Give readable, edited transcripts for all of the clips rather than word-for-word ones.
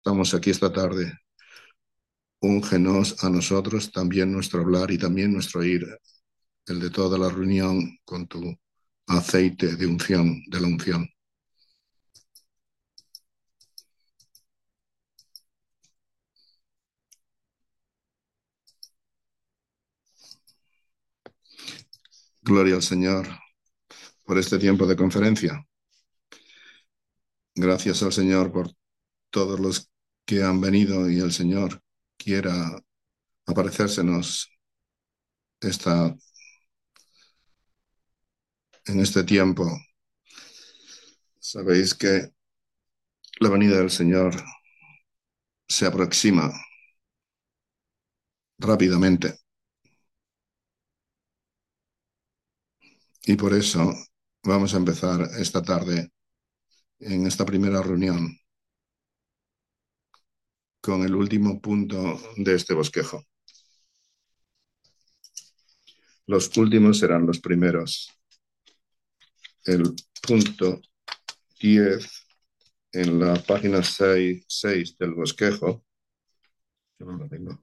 estamos aquí esta tarde, úngenos a nosotros también nuestro hablar y también nuestro ir, el de toda la reunión con tu aceite de unción, de la unción. Gloria al Señor por este tiempo de conferencia. Gracias al Señor por todos los que han venido y el Señor quiera aparecérsenos en este tiempo. Sabéis que la venida del Señor se aproxima rápidamente y por eso vamos a empezar esta tarde en esta primera reunión con el último punto de este bosquejo. Los últimos serán los primeros. El punto 10 en la página 6 del bosquejo. Yo no lo tengo.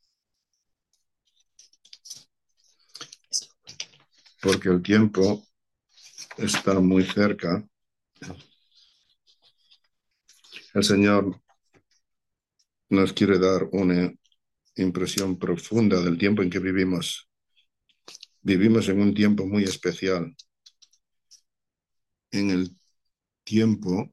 Porque el tiempo está muy cerca. El Señor nos quiere dar una impresión profunda del tiempo en que vivimos. Vivimos en un tiempo muy especial. En el tiempo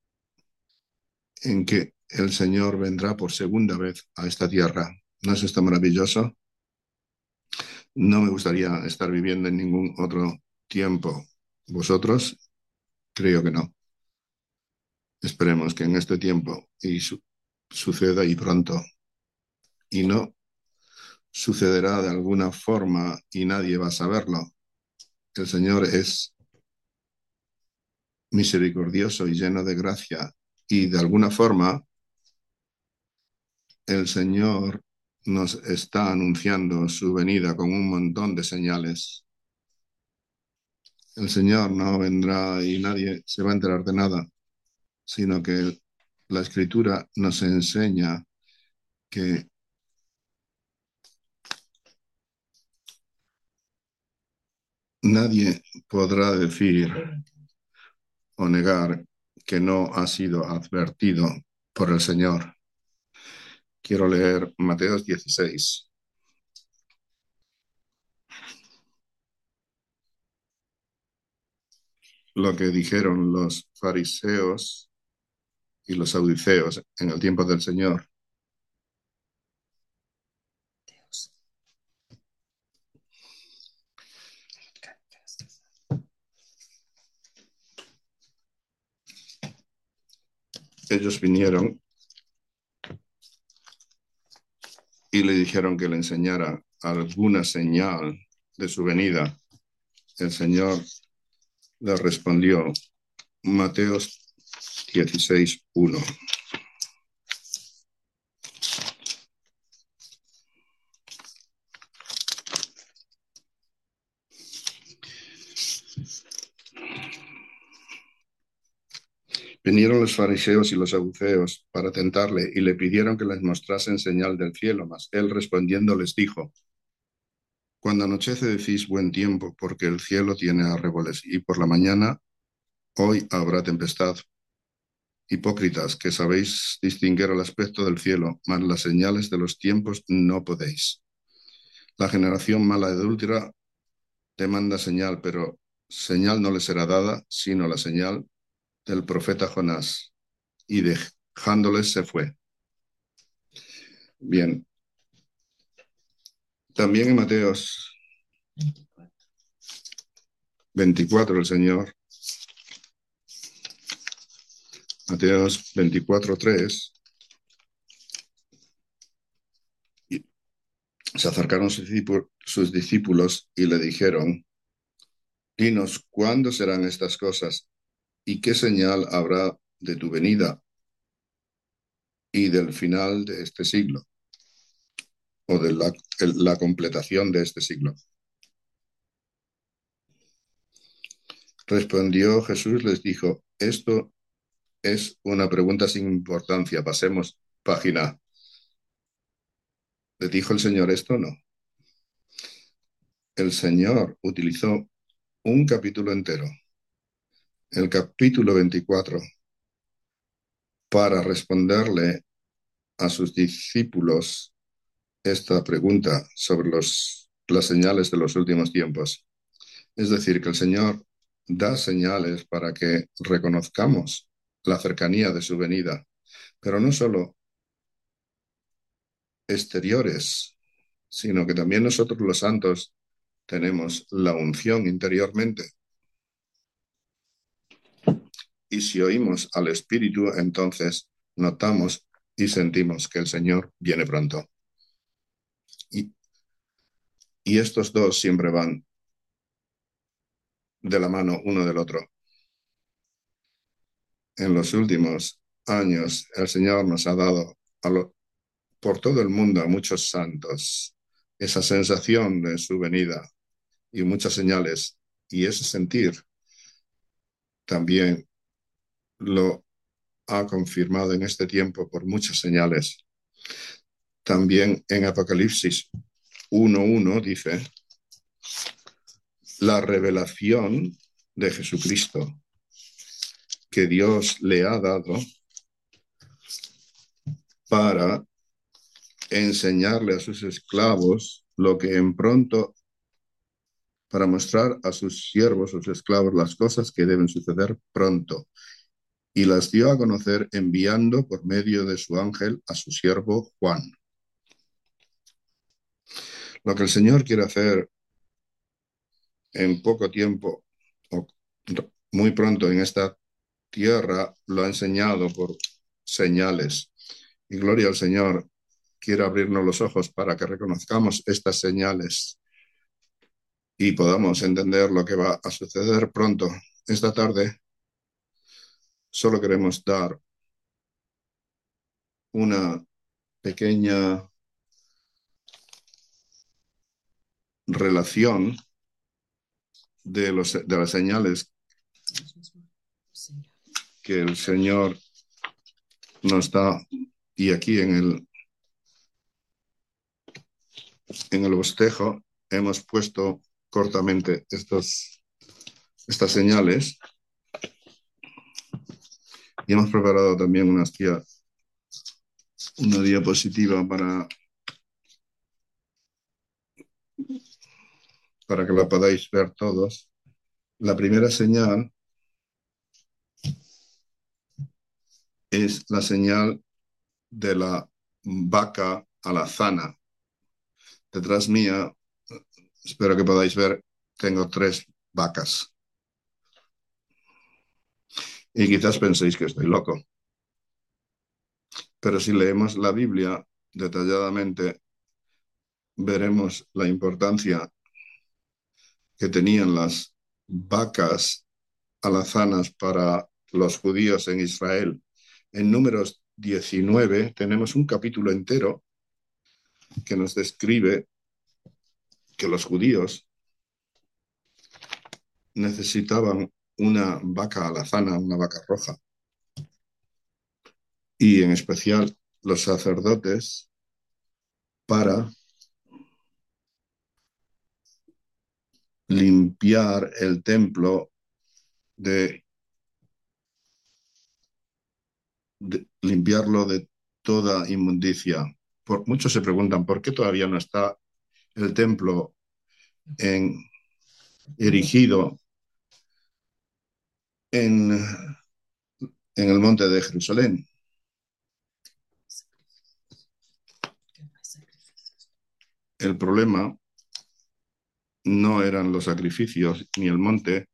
en que el Señor vendrá por segunda vez a esta tierra. ¿No es esto maravilloso? No me gustaría estar viviendo en ningún otro tiempo. ¿Vosotros? Creo que no. Esperemos que en este tiempo suceda y pronto. Y no sucederá de alguna forma y nadie va a saberlo. El Señor es misericordioso y lleno de gracia. Y de alguna forma el Señor nos está anunciando su venida con un montón de señales. El Señor no vendrá y nadie se va a enterar de nada, sino que la Escritura nos enseña que nadie podrá decir o negar que no ha sido advertido por el Señor. Quiero leer Mateo 16. Lo que dijeron los fariseos y los saduceos en el tiempo del Señor. Ellos vinieron y le dijeron que le enseñara alguna señal de su venida. El Señor le respondió, Mateo 16:1. Vinieron los fariseos y los saduceos para tentarle y le pidieron que les mostrasen señal del cielo, mas él respondiendo les dijo, cuando anochece decís buen tiempo, porque el cielo tiene arreboles, y por la mañana hoy habrá tempestad. Hipócritas, que sabéis distinguir el aspecto del cielo, mas las señales de los tiempos no podéis. La generación mala y adúltera demanda señal, pero señal no le será dada, sino la señal del profeta Jonás. Y dejándoles se fue. Bien. También en Mateos 24 el Señor, Mateos 24:3, se acercaron sus discípulos y le dijeron, dinos, ¿cuándo serán estas cosas? ¿Y qué señal habrá de tu venida y del final de este siglo? O de la completación de este siglo. Respondió Jesús, les dijo, esto es una pregunta sin importancia. Pasemos página. ¿Le dijo el Señor esto? No. El Señor utilizó un capítulo entero, el capítulo 24, para responderle a sus discípulos esta pregunta sobre las señales de los últimos tiempos. Es decir, que el Señor da señales para que reconozcamos la cercanía de su venida, pero no solo exteriores, sino que también nosotros los santos tenemos la unción interiormente. Y si oímos al Espíritu, entonces notamos y sentimos que el Señor viene pronto. Y, y estos dos siempre van de la mano uno del otro. En los últimos años, el Señor nos ha dado por todo el mundo a muchos santos esa sensación de su venida y muchas señales. Y ese sentir también lo ha confirmado en este tiempo por muchas señales. También en Apocalipsis 1:1 dice la revelación de Jesucristo que Dios le ha dado para enseñarle a sus esclavos lo que en pronto, para mostrar a sus siervos, sus esclavos, las cosas que deben suceder pronto. Y las dio a conocer enviando por medio de su ángel a su siervo Juan. Lo que el Señor quiere hacer en poco tiempo, o muy pronto en esta tierra, lo ha enseñado por señales. Y gloria al Señor, quiere abrirnos los ojos para que reconozcamos estas señales y podamos entender lo que va a suceder pronto. Esta tarde solo queremos dar una pequeña relación de las señales que el Señor nos da. Y aquí en el bosquejo hemos puesto cortamente estas señales y hemos preparado también una diapositiva para que la podáis ver todos. La primera señal es la señal de la vaca alazana. Detrás mía, espero que podáis ver, tengo 3 vacas. Y quizás penséis que estoy loco. Pero si leemos la Biblia detalladamente, veremos la importancia que tenían las vacas alazanas para los judíos en Israel. En Números 19 tenemos un capítulo entero que nos describe que los judíos necesitaban una vaca alazana, una vaca roja, y en especial los sacerdotes para limpiar el templo de limpiarlo de toda inmundicia. Muchos se preguntan por qué todavía no está el templo erigido en el monte de Jerusalén. El problema no eran los sacrificios ni el monte,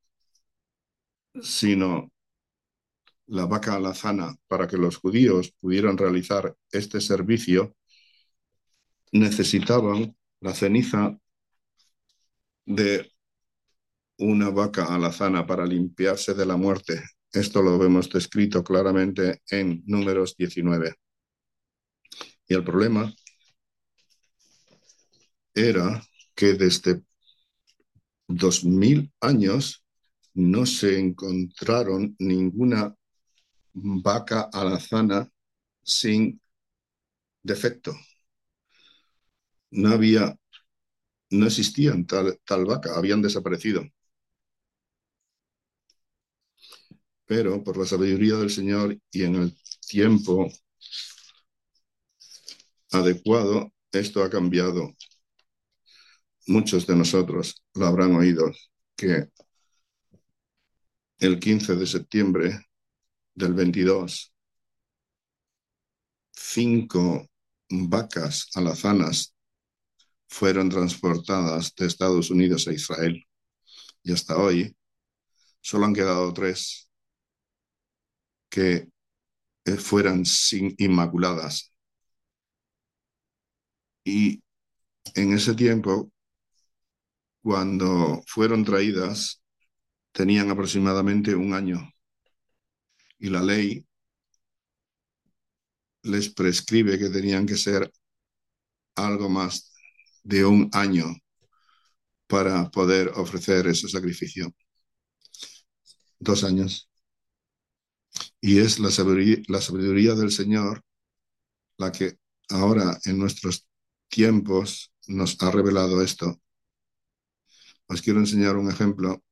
sino la vaca alazana. Para que los judíos pudieran realizar este servicio, necesitaban la ceniza de una vaca alazana para limpiarse de la muerte. Esto lo vemos descrito claramente en Números 19. Y el problema era que desde 2000 años no se encontraron ninguna vaca alazana sin defecto. No había, no existían tal vaca, habían desaparecido. Pero por la sabiduría del Señor y en el tiempo adecuado, esto ha cambiado. Muchos de nosotros lo habrán oído, que el 15 de septiembre del 22, 5 vacas alazanas fueron transportadas de Estados Unidos a Israel. Y hasta hoy solo han quedado 3 que fueran inmaculadas. Y en ese tiempo, cuando fueron traídas, tenían aproximadamente un año. Y la ley les prescribe que tenían que ser algo más de un año para poder ofrecer ese sacrificio. 2 años. Y es la sabiduría del Señor la que ahora en nuestros tiempos nos ha revelado esto. Os quiero enseñar un ejemplo.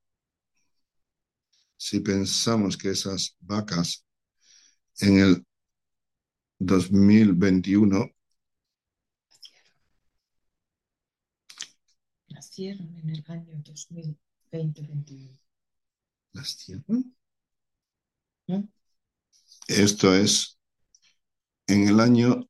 Si pensamos que esas vacas en el 2021 nacieron en el año 2020-21. las tienen. ¿No? Esto es en el año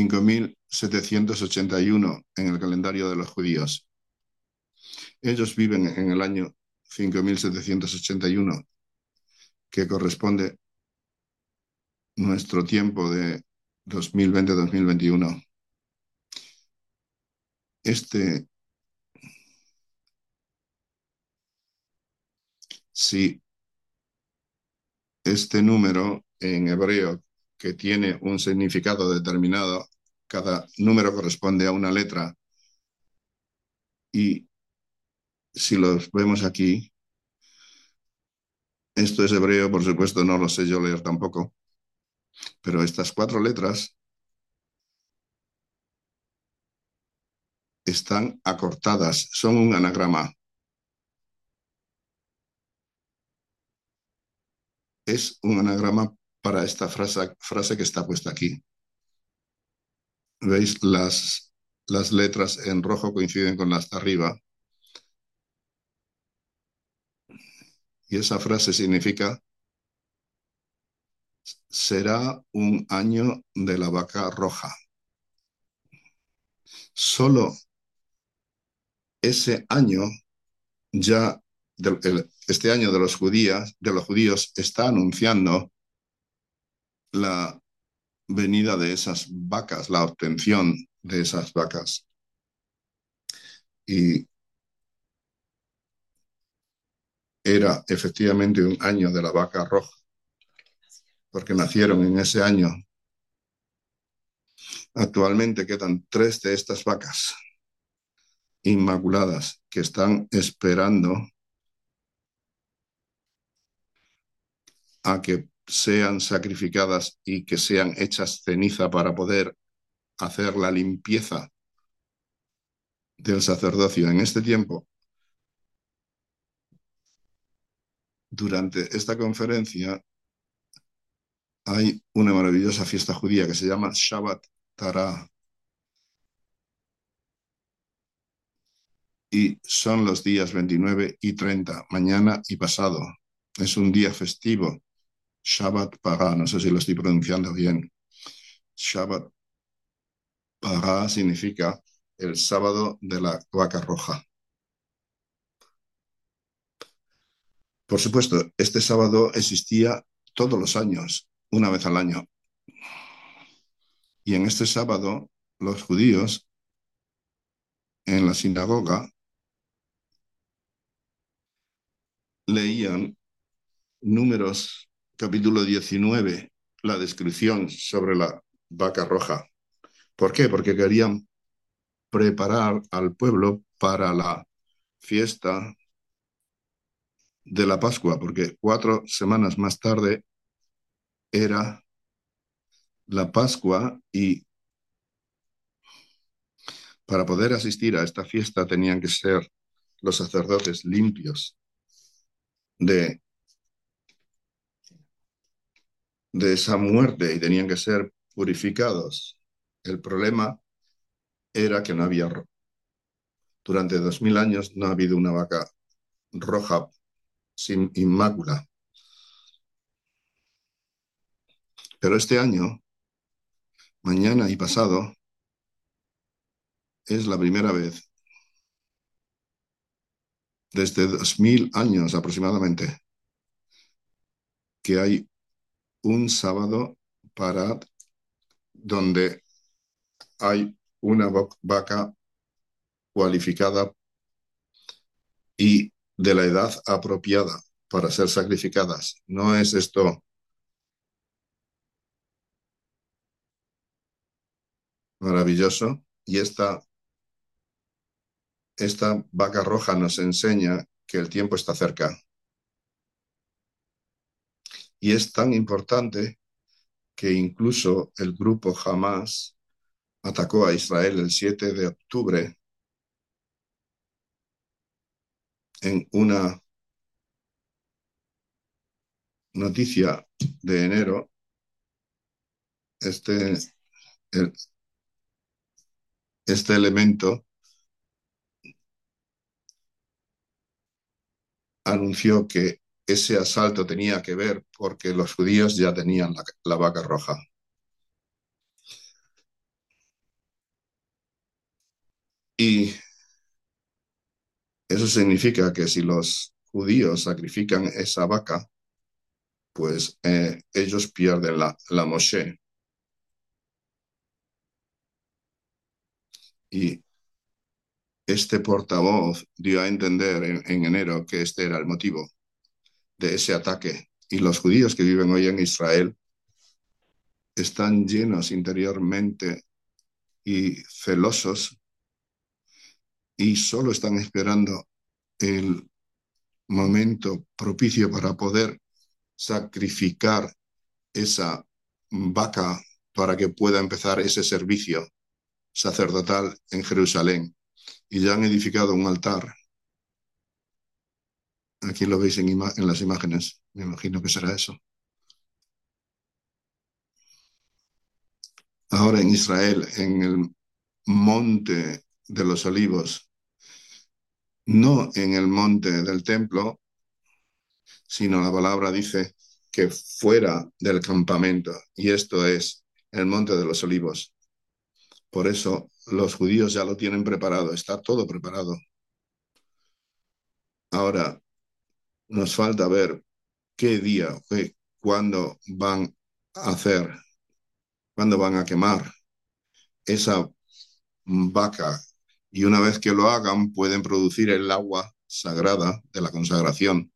5781 en el calendario de los judíos. Ellos viven en el año 5781, que corresponde nuestro tiempo de 2020-2021. Si este número en hebreo, que tiene un significado determinado, cada número corresponde a una letra, y si los vemos aquí, esto es hebreo, por supuesto, no lo sé yo leer tampoco, pero estas 4 letras están acortadas, son un anagrama. Es un anagrama para esta frase que está puesta aquí. ¿Veis? Las letras en rojo coinciden con las de arriba, y esa frase significa: será un año de la vaca roja. Solo ese año ya, este año de los judíos está anunciando la venida de esas vacas, la obtención de esas vacas. Y era efectivamente un año de la vaca roja, porque nacieron en ese año. Actualmente quedan 3 de estas vacas inmaculadas que están esperando a que sean sacrificadas y que sean hechas ceniza para poder hacer la limpieza del sacerdocio. En este tiempo, durante esta conferencia, hay una maravillosa fiesta judía que se llama Shabbat Tará, y son los días 29 y 30, mañana y pasado. Es un día festivo, Shabbat Pará, no sé si lo estoy pronunciando bien. Shabbat Pará significa el sábado de la vaca roja. Por supuesto, este sábado existía todos los años, una vez al año. Y en este sábado, los judíos en la sinagoga leían Números capítulo 19, la descripción sobre la vaca roja. ¿Por qué? Porque querían preparar al pueblo para la fiesta de la Pascua, porque 4 semanas más tarde era la Pascua y para poder asistir a esta fiesta tenían que ser los sacerdotes limpios de, de esa muerte y tenían que ser purificados. El problema era que no había, durante 2000 años no ha habido una vaca roja sin inmácula. Pero este año, mañana y pasado, es la primera vez desde 2000 años aproximadamente que hay un sábado para donde hay una vaca cualificada y de la edad apropiada para ser sacrificadas. ¿No es esto maravilloso? Y esta vaca roja nos enseña que el tiempo está cerca. Y es tan importante que incluso el grupo Hamas atacó a Israel el 7 de octubre en una noticia de enero. Este, el- este elemento anunció que ese asalto tenía que ver porque los judíos ya tenían la vaca roja. Y eso significa que si los judíos sacrifican esa vaca, pues ellos pierden la Moshe. Y este portavoz dio a entender en enero que este era el motivo de ese ataque. Y los judíos que viven hoy en Israel están llenos interiormente y celosos y solo están esperando el momento propicio para poder sacrificar esa vaca para que pueda empezar ese servicio sacerdotal en Jerusalén. Y ya han edificado un altar. Aquí lo veis en las imágenes. Me imagino que será eso. Ahora en Israel, en el monte de los olivos, no en el monte del templo, sino la palabra dice que fuera del campamento, y esto es el monte de los olivos. Por eso los judíos ya lo tienen preparado, está todo preparado. Ahora nos falta ver qué día, cuándo van a hacer, cuándo van a quemar esa vaca. Y una vez que lo hagan, pueden producir el agua sagrada de la consagración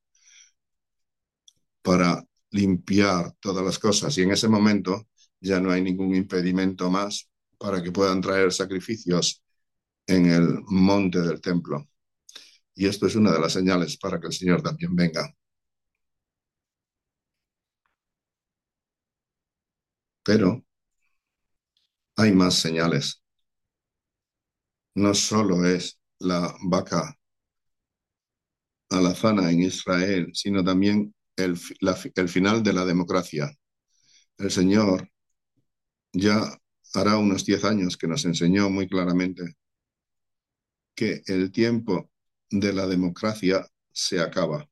para limpiar todas las cosas. Y en ese momento ya no hay ningún impedimento más para que puedan traer sacrificios en el monte del templo. Y esto es una de las señales para que el Señor también venga. Pero hay más señales. No solo es la vaca alazana en Israel, sino también el final de la democracia. El Señor ya hará unos 10 años que nos enseñó muy claramente que el tiempo de la democracia se acaba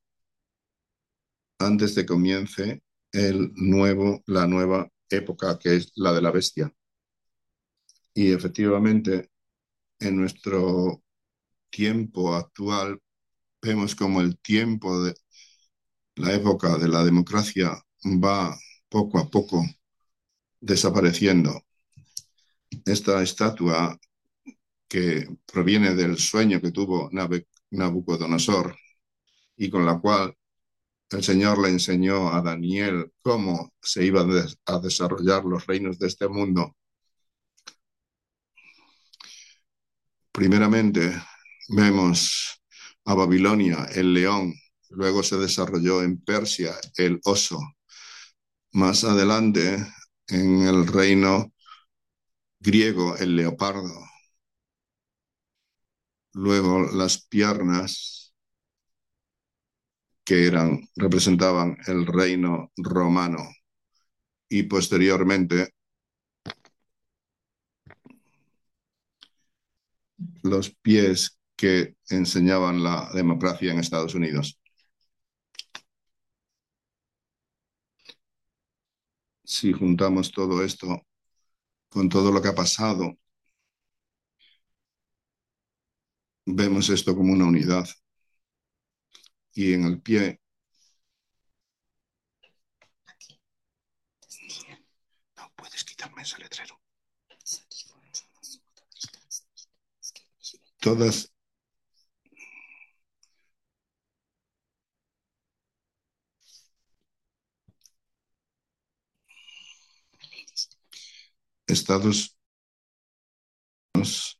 antes de que comience la nueva época que es la de la bestia. Y efectivamente, en nuestro tiempo actual, vemos como el tiempo de la época de la democracia va poco a poco desapareciendo. Esta estatua que proviene del sueño que tuvo Nabucodonosor y con la cual el Señor le enseñó a Daniel cómo se iban a desarrollar los reinos de este mundo. Primeramente vemos a Babilonia, el león, luego se desarrolló en Persia el oso, Más adelante, en el reino griego, el leopardo. Luego las piernas, que representaban el reino romano. Y posteriormente los pies, que enseñaban la democracia en Estados Unidos. Si juntamos todo esto con todo lo que ha pasado, vemos esto como una unidad. Y en el pie, no puedes quitarme ese letrero. Todas Estados Unidos,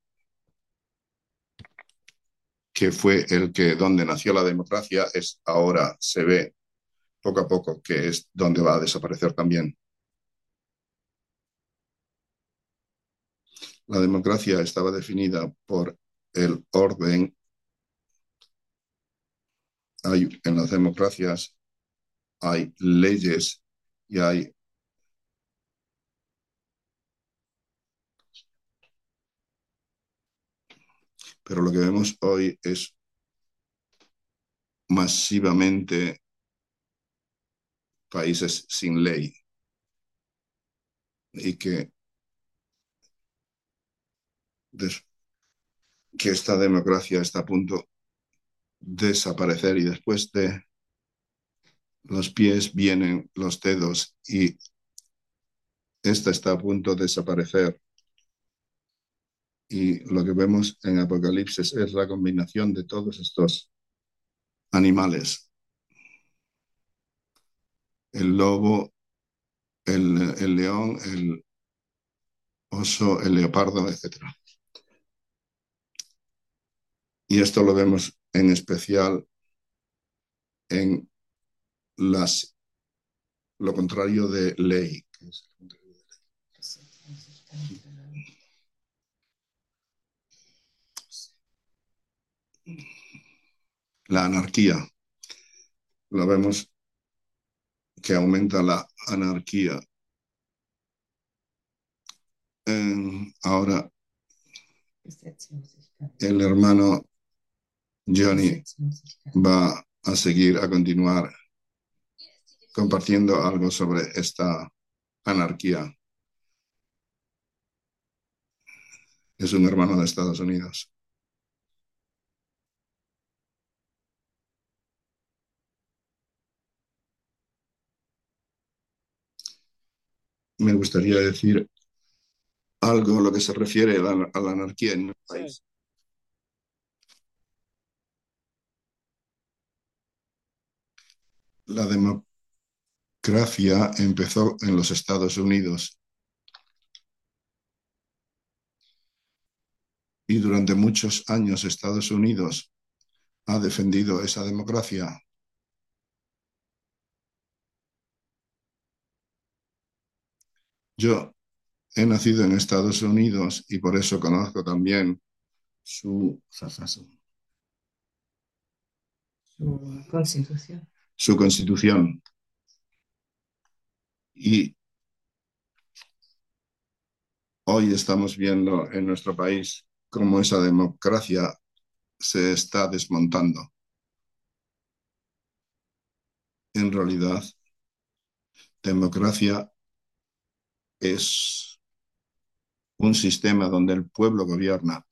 que fue el que donde nació la democracia, es ahora se ve poco a poco que es donde va a desaparecer también. La democracia estaba definida por el orden. En las democracias hay leyes y hay, pero lo que vemos hoy es masivamente países sin ley y que esta democracia está a punto de desaparecer, y después de los pies vienen los dedos, y esta está a punto de desaparecer. Y lo que vemos en Apocalipsis es la combinación de todos estos animales: el lobo, el león, el oso, el leopardo, etcétera. Y esto lo vemos en especial en lo contrario de ley, que es la anarquía. Lo vemos que aumenta la anarquía. Ahora el hermano Johnny va a seguir, a continuar compartiendo algo sobre esta anarquía. Es un hermano de Estados Unidos. Me gustaría decir algo a lo que se refiere a la anarquía en un país. La democracia empezó en los Estados Unidos, y durante muchos años Estados Unidos ha defendido esa democracia. Yo he nacido en Estados Unidos y por eso conozco también su, Su constitución. su constitución. Y hoy estamos viendo en nuestro país cómo esa democracia se está desmontando. En realidad, democracia es un sistema donde el pueblo gobierna,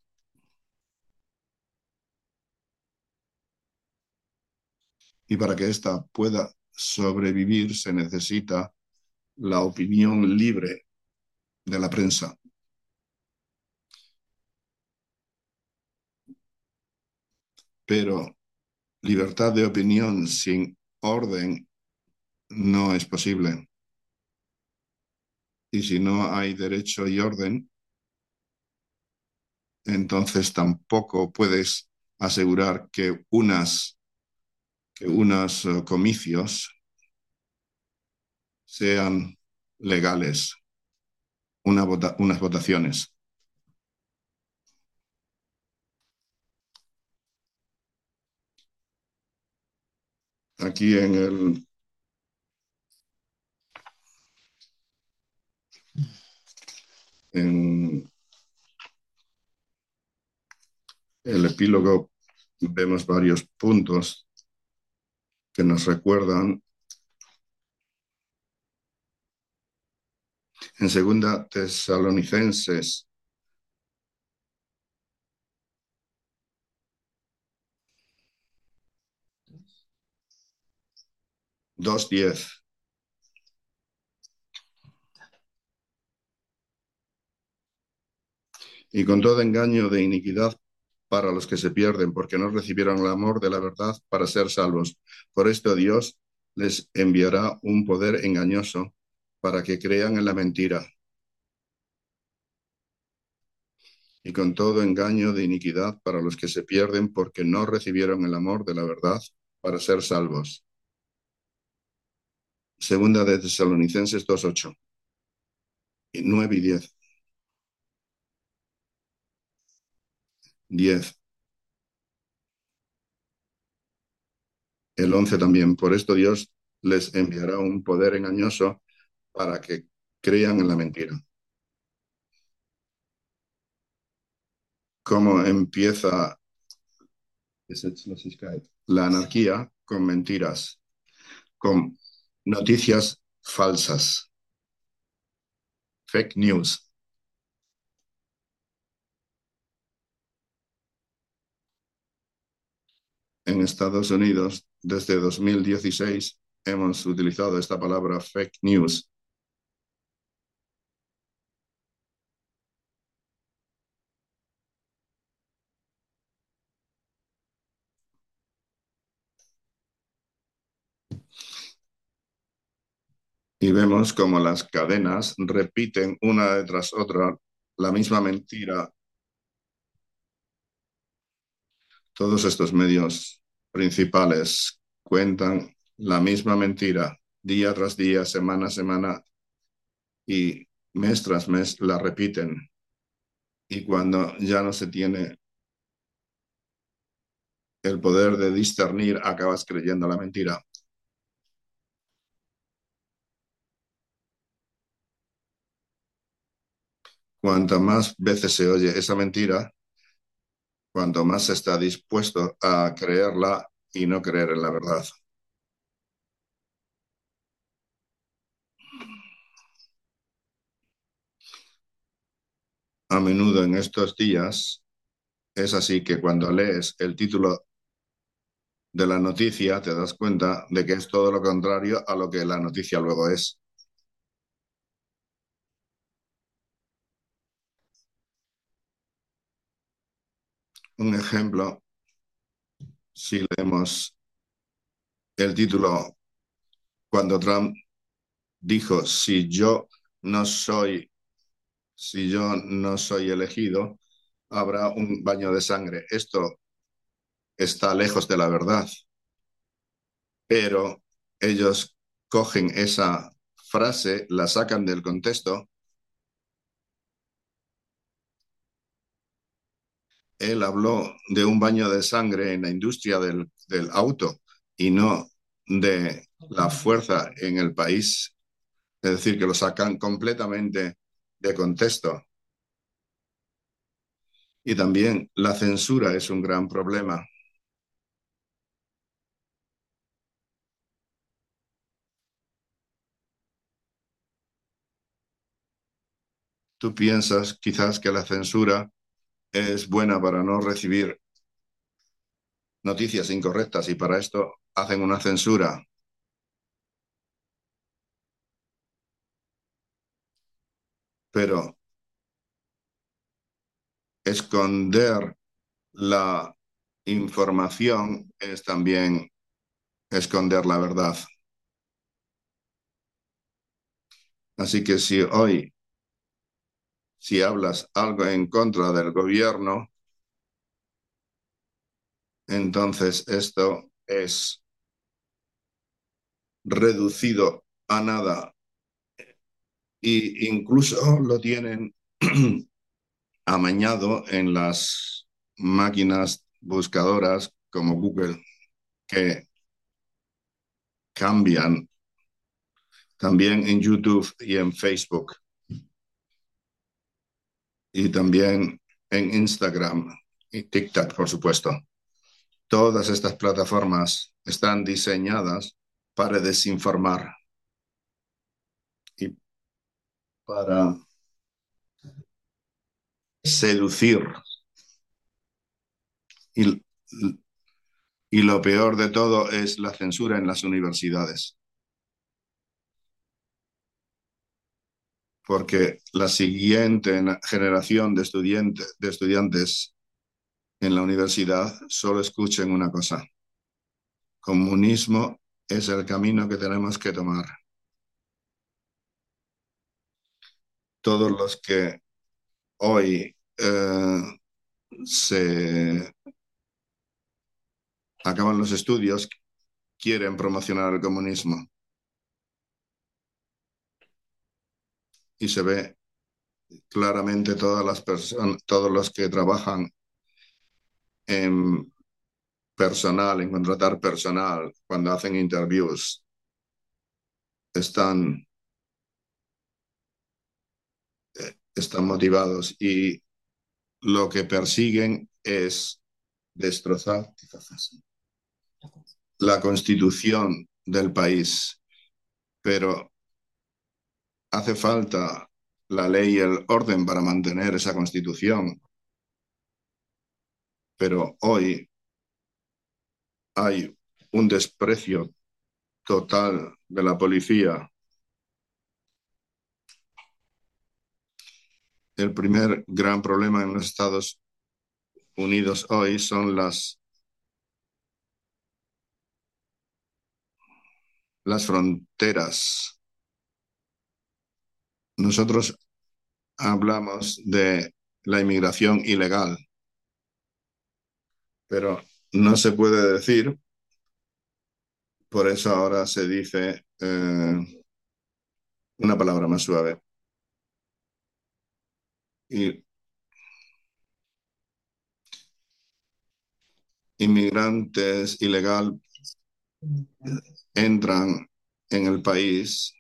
y para que ésta pueda sobrevivir se necesita la opinión libre de la prensa. Pero libertad de opinión sin orden no es posible. Y si no hay derecho y orden, entonces tampoco puedes asegurar que unos comicios sean legales unas votaciones. Aquí en el epílogo vemos varios puntos que nos recuerdan. En segunda Tesalonicenses 2:10. Y con todo engaño de iniquidad para los que se pierden, porque no recibieron el amor de la verdad para ser salvos. Por esto Dios les enviará un poder engañoso para que crean en la mentira. Y con todo engaño de iniquidad para los que se pierden, porque no recibieron el amor de la verdad para ser salvos. Segunda de Tesalonicenses 2:8. 9 y 10. 10. El 11 también. Por esto Dios les enviará un poder engañoso para que crean en la mentira. ¿Cómo empieza la anarquía? Con mentiras, con noticias falsas, fake news. En Estados Unidos, desde 2016, hemos utilizado esta palabra fake news. Y vemos como las cadenas repiten una tras otra la misma mentira. Todos estos medios principales cuentan la misma mentira día tras día, semana a semana y mes tras mes la repiten. Y cuando ya no se tiene el poder de discernir, acabas creyendo la mentira. Cuanto más veces se oye esa mentira, cuanto más se está dispuesto a creerla y no creer en la verdad. A menudo en estos días es así que cuando lees el título de la noticia te das cuenta de que es todo lo contrario a lo que la noticia luego es. Un ejemplo, si leemos el título cuando Trump dijo, no soy, si yo no soy elegido, habrá un baño de sangre. Esto está lejos de la verdad, pero ellos cogen esa frase, la sacan del contexto. Él habló de un baño de sangre en la industria del auto y no de la fuerza en el país. Es decir, que lo sacan completamente de contexto. Y también la censura es un gran problema. Tú piensas quizás que la censura es buena para no recibir noticias incorrectas y para esto hacen una censura. Pero esconder la información es también esconder la verdad. Así que si hablas algo en contra del gobierno, entonces esto es reducido a nada Y incluso lo tienen amañado en las máquinas buscadoras como Google, que cambian también en YouTube y en Facebook y también en Instagram y TikTok, por supuesto. Todas estas plataformas están diseñadas para desinformar y para seducir. Y, y lo peor de todo es la censura en las universidades, porque la siguiente generación de estudiantes en la universidad solo escuchen una cosa: comunismo es el camino que tenemos que tomar. Todos los que hoy se acaban los estudios quieren promocionar el comunismo y se ve claramente todas las personas, todos los que trabajan en personal, en contratar personal, cuando hacen interviews, están, están motivados y lo que persiguen es destrozar la constitución del país, pero hace falta la ley y el orden para mantener esa constitución, pero hoy hay un desprecio total de la policía. El primer gran problema en los Estados Unidos hoy son las fronteras. Nosotros hablamos de la inmigración ilegal, pero no se puede decir, por eso ahora se dice una palabra más suave. Y inmigrantes ilegal entran en el país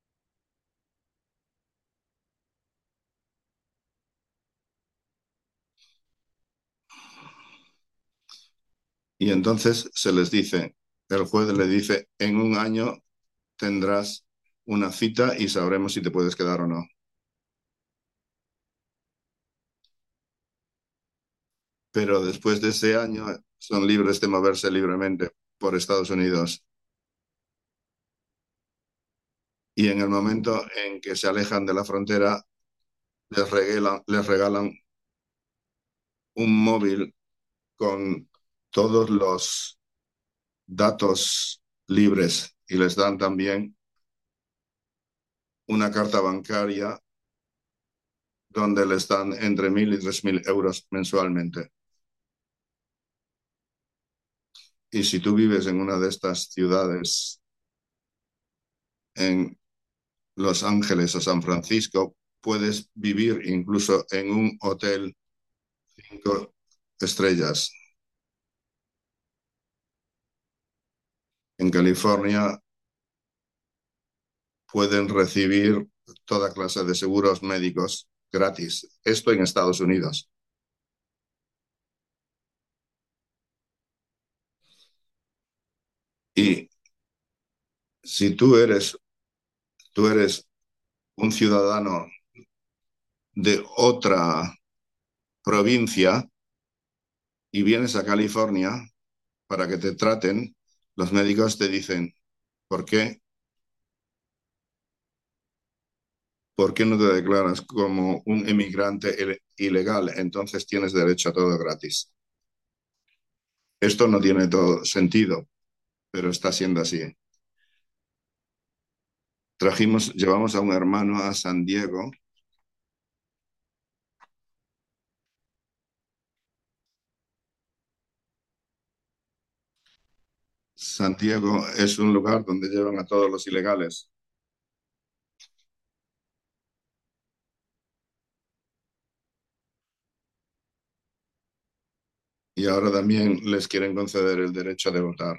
y entonces se les dice, el juez le dice, en un año tendrás una cita y sabremos si te puedes quedar o no. Pero después de ese año son libres de moverse libremente por Estados Unidos. Y en el momento en que se alejan de la frontera, les regalan un móvil con todos los datos libres y les dan también una carta bancaria donde les dan entre 1.000 y 3.000 euros mensualmente. Y si tú vives en una de estas ciudades, en Los Ángeles o San Francisco, puedes vivir incluso en un hotel 5 estrellas. En California pueden recibir toda clase de seguros médicos gratis. Esto en Estados Unidos. Y si tú eres un ciudadano de otra provincia y vienes a California para que te traten, los médicos te dicen, ¿por qué? ¿Por qué no te declaras como un emigrante ilegal? Entonces tienes derecho a todo gratis. Esto no tiene todo sentido, pero está siendo así. Llevamos a un hermano a San Diego. San Diego es un lugar donde llevan a todos los ilegales. y ahora también les quieren conceder el derecho de votar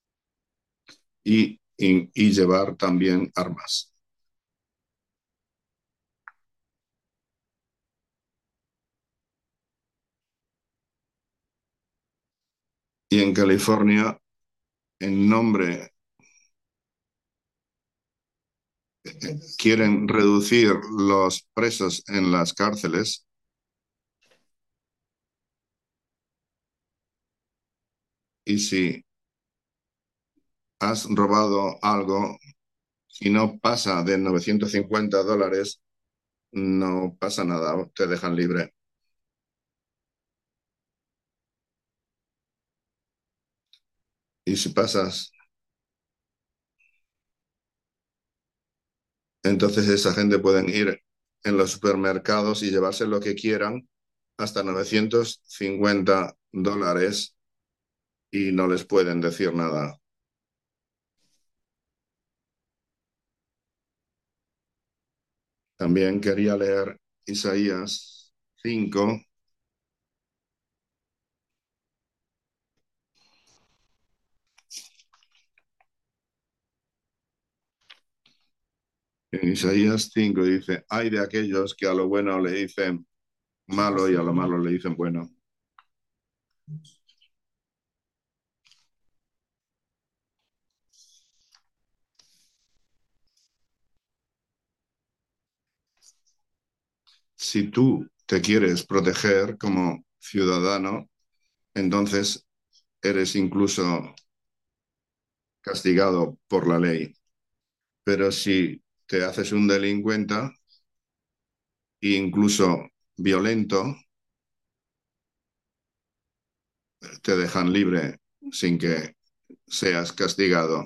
y llevar también armas. Y en California, en nombre, quieren reducir los presos en las cárceles y si has robado algo y no pasa de $950, no pasa nada, te dejan libre. Y si pasas, entonces esa gente pueden ir en los supermercados y llevarse lo que quieran hasta $950 y no les pueden decir nada. También quería leer Isaías 5. En Isaías 5 dice, hay de aquellos que a lo bueno le dicen malo y a lo malo le dicen bueno. Si tú te quieres proteger como ciudadano, entonces eres incluso castigado por la ley. Pero si te haces un delincuente e incluso violento, te dejan libre sin que seas castigado.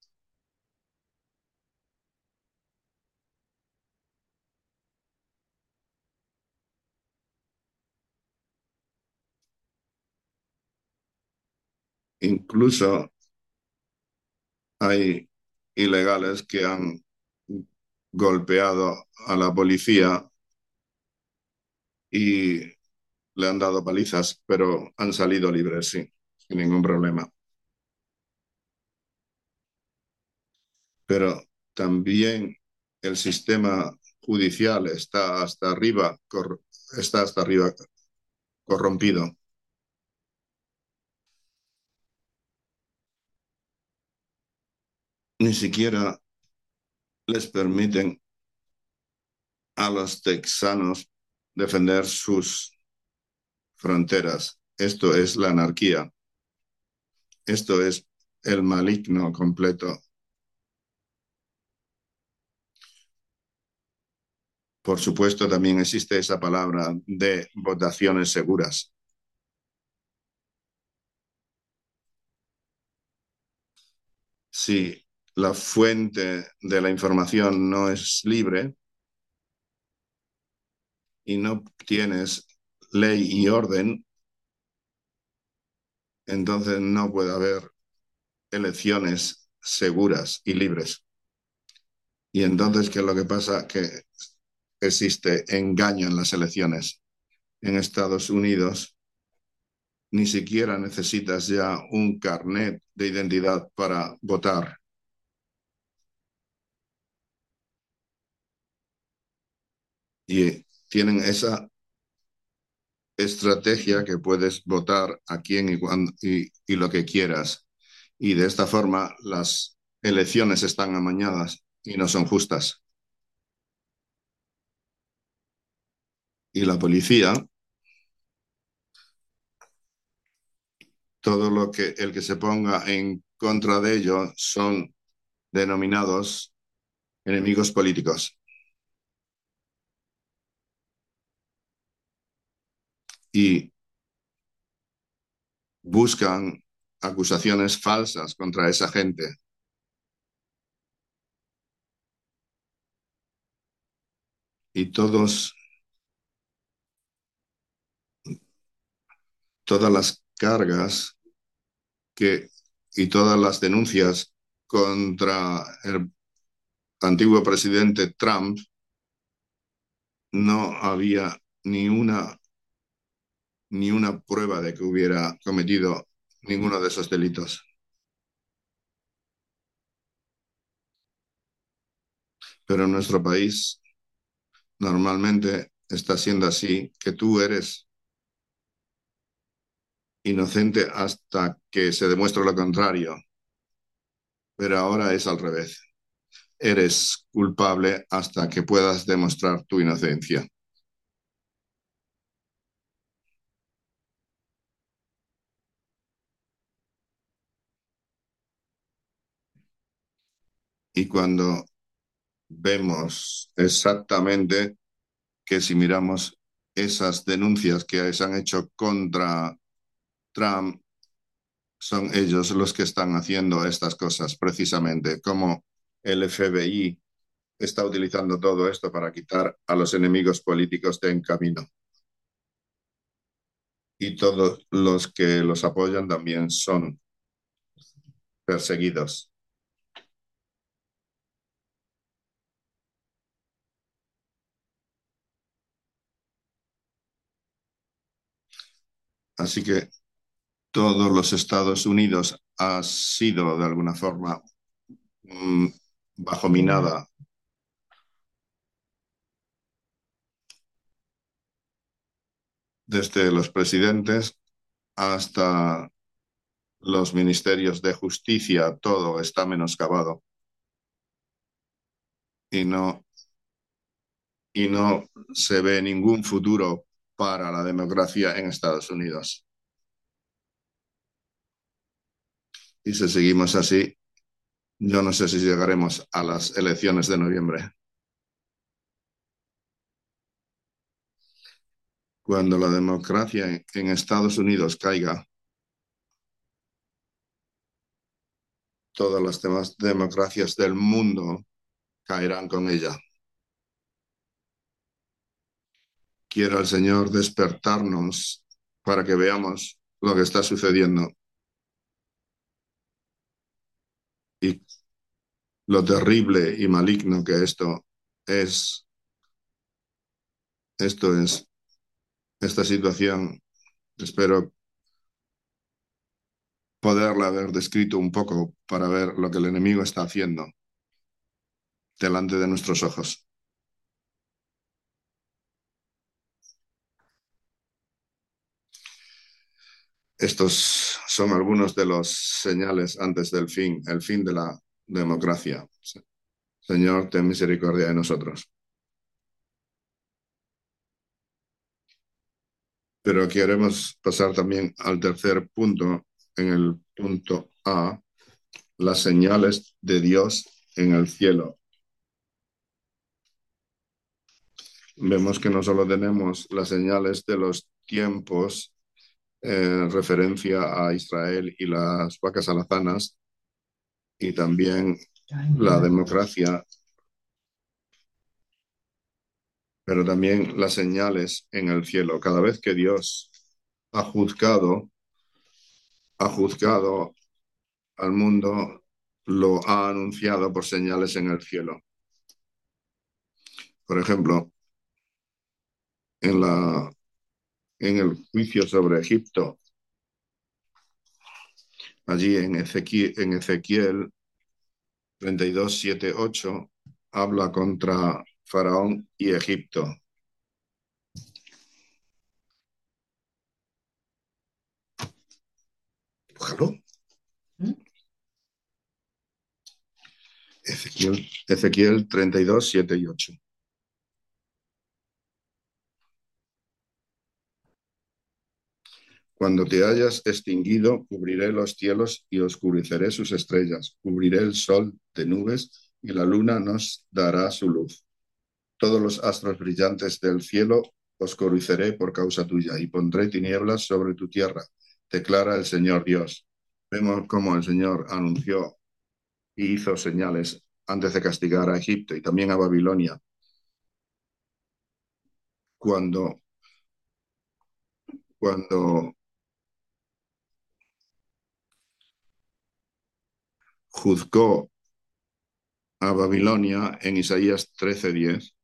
Incluso hay ilegales que han golpeado a la policía y le han dado palizas, pero han salido libres, sí, sin ningún problema. Pero también el sistema judicial está hasta arriba corrompido. Ni siquiera les permiten a los texanos defender sus fronteras. Esto es la anarquía. Esto es el maligno completo. Por supuesto, también existe esa palabra de votaciones seguras. Si la fuente de la información no es libre y no tienes ley y orden, entonces no puede haber elecciones seguras y libres. Y entonces, ¿qué es lo que pasa? Que existe engaño en las elecciones. En Estados Unidos ni siquiera necesitas ya un carnet de identidad para votar. Y tienen esa estrategia que puedes votar a quién y, cuándo, y lo que quieras. Y de esta forma las elecciones están amañadas y no son justas. Y la policía, todo lo que el que se ponga en contra de ello son denominados enemigos políticos y buscan acusaciones falsas contra esa gente. Y todas las cargas que, y todas las denuncias contra el antiguo presidente Trump, no había ni una ni una prueba de que hubiera cometido ninguno de esos delitos. Pero en nuestro país normalmente está siendo así, que tú eres inocente hasta que se demuestre lo contrario, pero ahora es al revés. Eres culpable hasta que puedas demostrar tu inocencia. Y cuando vemos exactamente que si miramos esas denuncias que se han hecho contra Trump, son ellos los que están haciendo estas cosas precisamente, como el FBI está utilizando todo esto para quitar a los enemigos políticos de en camino. Y todos los que los apoyan también son perseguidos. Así que todos los Estados Unidos ha sido de alguna forma mm, bajo minada desde los presidentes hasta los ministerios de justicia, todo está menoscabado y no, y no se ve ningún futuro para la democracia en Estados Unidos. Y si seguimos así, yo no sé si llegaremos a las elecciones de noviembre. Cuando la democracia en Estados Unidos caiga, todas las demás democracias del mundo caerán con ella. Quiera el Señor despertarnos para que veamos lo que está sucediendo y lo terrible y maligno que es. Esto es esta situación. Espero poderla haber descrito un poco para ver lo que el enemigo está haciendo delante de nuestros ojos. Estos son algunos de los señales antes del fin, el fin de la democracia. Señor, ten misericordia de nosotros. Pero queremos pasar también al tercer punto, en el punto A, las señales de Dios en el cielo. Vemos que no solo tenemos las señales de los tiempos en referencia a Israel y las vacas alazanas, y también la democracia, pero también las señales en el cielo. Cada vez que Dios ha juzgado al mundo, lo ha anunciado por señales en el cielo. Por ejemplo, en en el juicio sobre Egipto, allí en Ezequiel 32, 7, 8, habla contra Faraón y Egipto. Búscalo. Ezequiel 32, 7 y 8. Cuando te hayas extinguido, cubriré los cielos y oscureceré sus estrellas. Cubriré el sol de nubes y la luna nos dará su luz. Todos los astros brillantes del cielo oscureceré por causa tuya y pondré tinieblas sobre tu tierra, declara el Señor Dios. Vemos cómo el Señor anunció y hizo señales antes de castigar a Egipto y también a Babilonia, cuando, cuando juzgó a Babilonia en Isaías 13:10.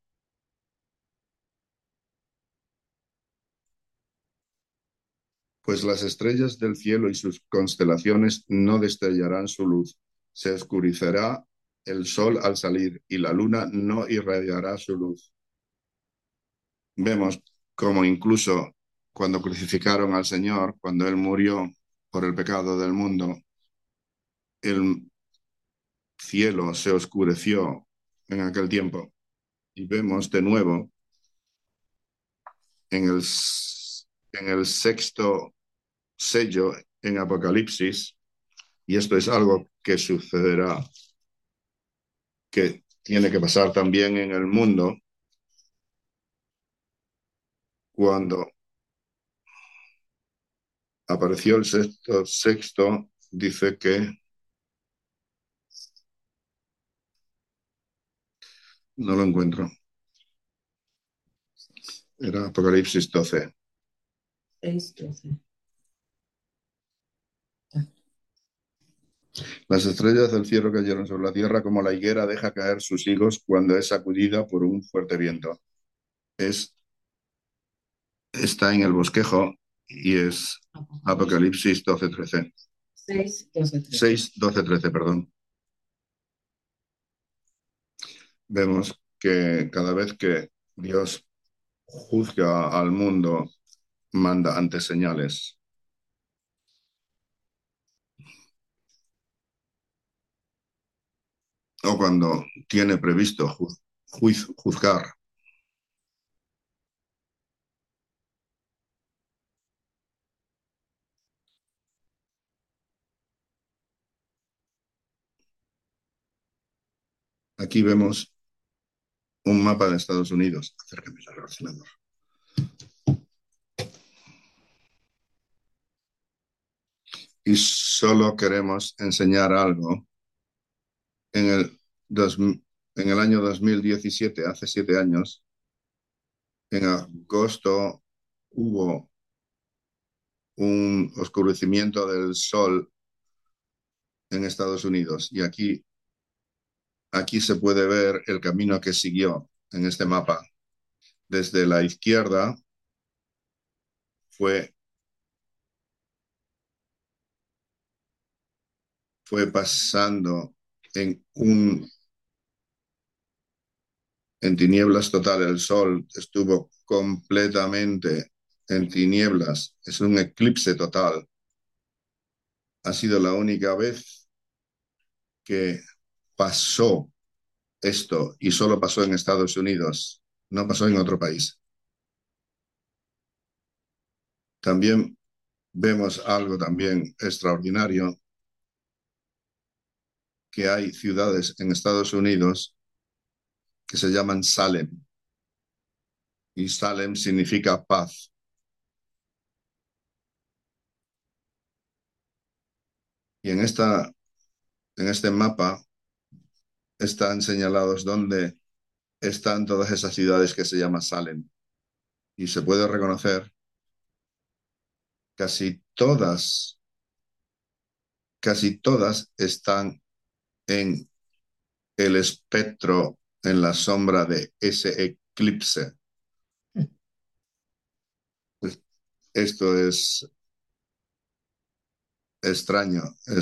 Pues las estrellas del cielo y sus constelaciones no destellarán su luz. Se oscurecerá el sol al salir y la luna no irradiará su luz. Vemos como incluso cuando crucificaron al Señor, cuando Él murió por el pecado del mundo, el cielo se oscureció en aquel tiempo. Y vemos de nuevo en el sexto sello en Apocalipsis, y esto es algo que sucederá, que tiene que pasar también en el mundo, cuando apareció el sexto, dice que, no lo encuentro, era Apocalipsis 12. 6:12. Las estrellas del cielo cayeron sobre la tierra como la higuera deja caer sus higos cuando es sacudida por un fuerte viento. Es, está en el bosquejo y es Apocalipsis 12, 13. 6:12. 6, 12, 13, perdón. Vemos que cada vez que Dios juzga al mundo, manda antes señales. O cuando tiene previsto juzgar. Aquí vemos un mapa de Estados Unidos. Acércame al ordenador. Y solo queremos enseñar algo. En el, en el año 2017, hace 7 años, en agosto hubo un oscurecimiento del sol en Estados Unidos. Y aquí se puede ver el camino que siguió en este mapa. Desde la izquierda fue, fue pasando en en tinieblas total. El sol estuvo completamente en tinieblas. Es un eclipse total. Ha sido la única vez que pasó esto y solo pasó en Estados Unidos. No pasó en otro país. También vemos algo también extraordinario, que hay ciudades en Estados Unidos que se llaman Salem. Y Salem significa paz. Y en este mapa están señalados dónde están todas esas ciudades que se llaman Salem. Y se puede reconocer casi casi todas están en el espectro, en la sombra de ese eclipse. Esto es extraño.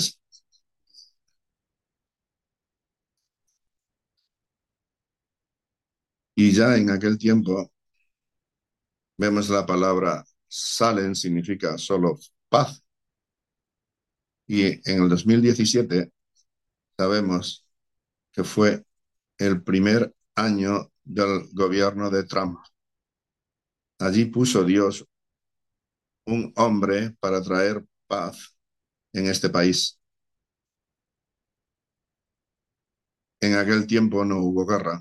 Y ya en aquel tiempo vemos la palabra Salem significa solo paz. Y en el 2017 sabemos que fue el primer año del gobierno de Trump. Allí puso Dios un hombre para traer paz en este país. En aquel tiempo no hubo guerra,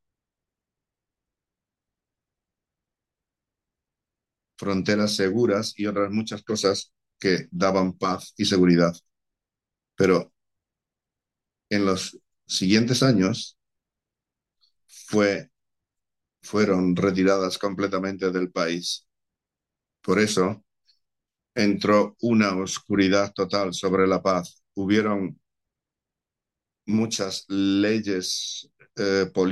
fronteras seguras y otras muchas cosas que daban paz y seguridad. Pero en los siguientes años fue, fueron retiradas completamente del país. Por eso entró una oscuridad total sobre la paz. Hubieron muchas leyes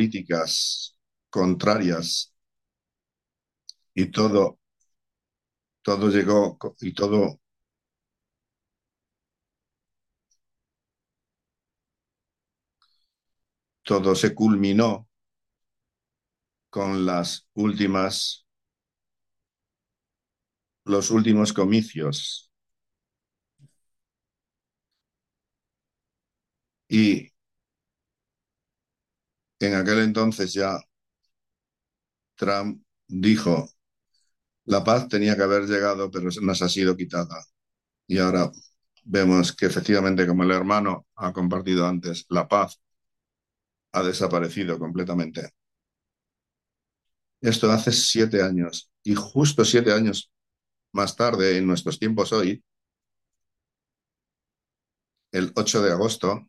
políticas contrarias y todo todo llegó y todo se culminó con los últimos comicios. Y en aquel entonces ya Trump dijo, la paz tenía que haber llegado, pero nos ha sido quitada. Y ahora vemos que efectivamente, como el hermano ha compartido antes, la paz ha desaparecido completamente. Esto hace 7 años. Y justo 7 años más tarde, en nuestros tiempos hoy, el 8 de agosto,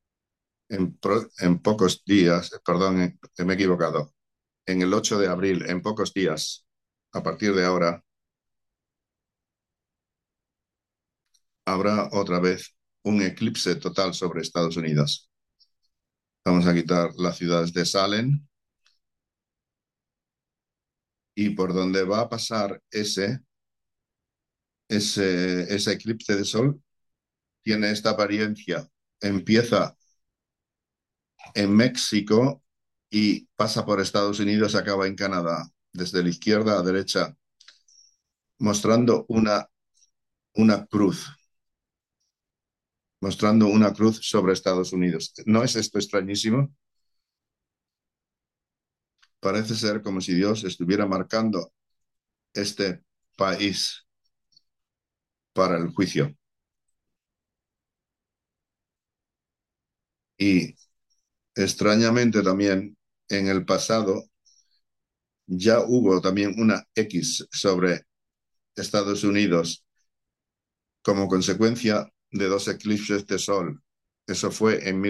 en pocos días, perdón, me he equivocado, en el 8 de abril, en pocos días, a partir de ahora, habrá otra vez un eclipse total sobre Estados Unidos. Vamos a quitar las ciudades de Salem y por donde va a pasar ese eclipse de sol, tiene esta apariencia. Empieza en México y pasa por Estados Unidos, acaba en Canadá, desde la izquierda a derecha, mostrando una cruz, mostrando una cruz sobre Estados Unidos. ¿No es esto extrañísimo? Parece ser como si Dios estuviera marcando este país para el juicio. Y extrañamente también en el pasado ya hubo también una X sobre Estados Unidos como consecuencia de dos eclipses de sol. Eso fue en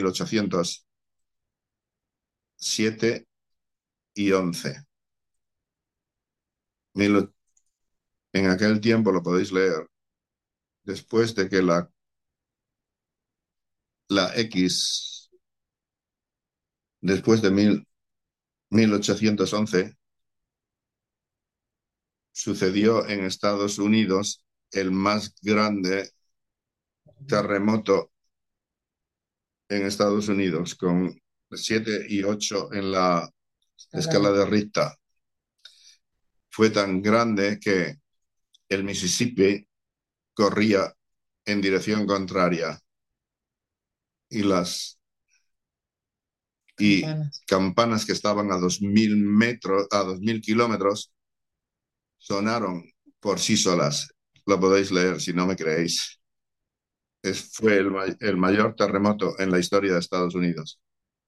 1807 y 11. En aquel tiempo, lo podéis leer, después de que la X, después de 1811, sucedió en Estados Unidos el más grande terremoto en Estados Unidos, con 7,8 en la escala de Richter. Fue tan grande que el Mississippi corría en dirección contraria y las campanas que estaban a 2.000 metros, a 2.000 kilómetros, sonaron por sí solas. Lo podéis leer si no me creéis. Fue el mayor terremoto en la historia de Estados Unidos.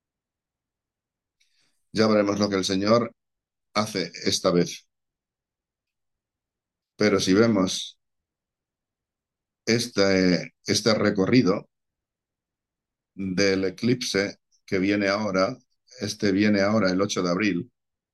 Ya veremos lo que el Señor hace esta vez. Pero si vemos este recorrido del eclipse que viene ahora, viene ahora el 8 de abril,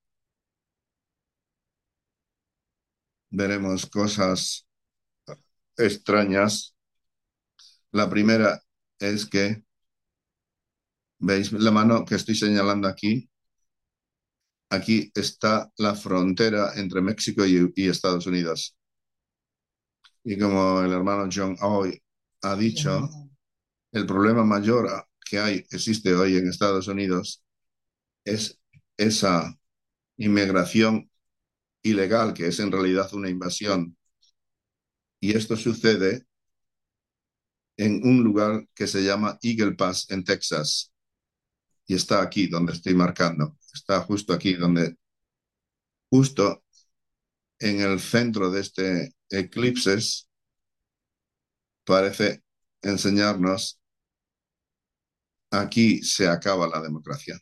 veremos cosas extrañas. La primera es que, ¿veis la mano que estoy señalando aquí? Aquí está la frontera entre México y Estados Unidos. Y como el hermano John hoy ha dicho, el problema mayor existe hoy en Estados Unidos es esa inmigración ilegal, que es en realidad una invasión. Y esto sucede en un lugar que se llama Eagle Pass en Texas. Y está aquí donde estoy marcando. Está justo aquí, justo en el centro de este eclipse, parece enseñarnos, aquí se acaba la democracia.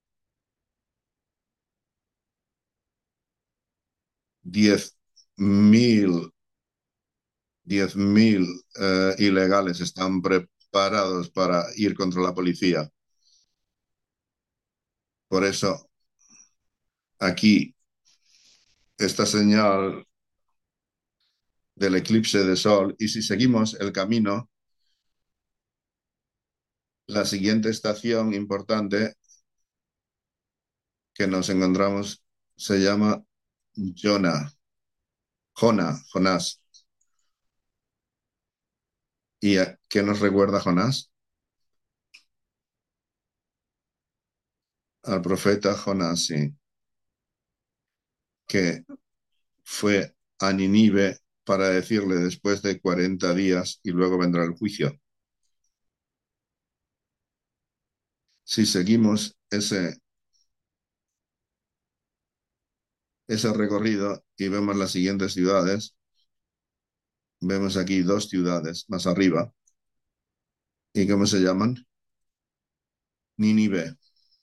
10.000 10.000 ilegales están preparados para ir contra la policía. Por eso, aquí, esta señal del eclipse de sol, y si seguimos el camino, la siguiente estación importante que nos encontramos se llama Jonah. Jonás. ¿Y a qué nos recuerda Jonás? Al profeta Jonás, sí, que fue a Nínive para decirle después de 40 días y luego vendrá el juicio. Si seguimos ese recorrido y vemos las siguientes ciudades, vemos aquí dos ciudades más arriba. ¿Y cómo se llaman? Nínive.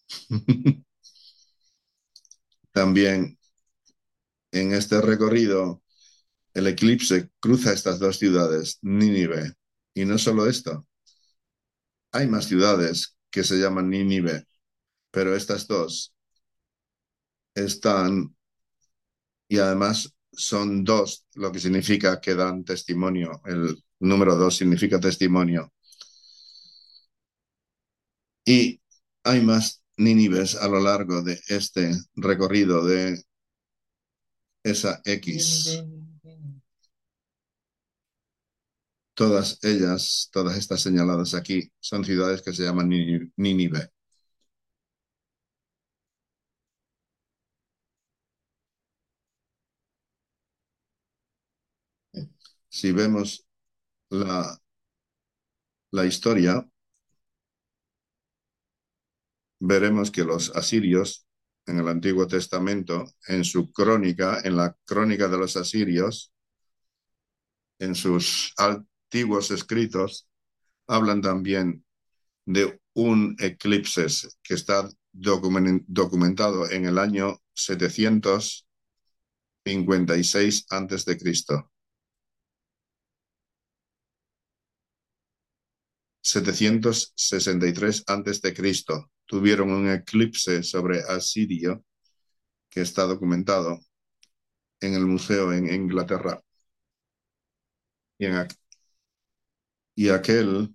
También en este recorrido, el eclipse cruza estas dos ciudades, Nínive. Y no solo esto, hay más ciudades que se llaman Nínive, pero estas dos están, y además son dos, lo que significa que dan testimonio. El número dos significa testimonio. Y hay más Nínives a lo largo de este recorrido de esa X. Todas ellas, todas estas señaladas aquí, son ciudades que se llaman Nínive. Si vemos la, la historia, veremos que los asirios en el Antiguo Testamento, en su crónica, en la crónica de los asirios, en sus antiguos escritos, hablan también de un eclipse que está documentado en el año 756 antes de Cristo. 763 antes de Cristo tuvieron un eclipse sobre Asirio que está documentado en el museo en Inglaterra. Y aquel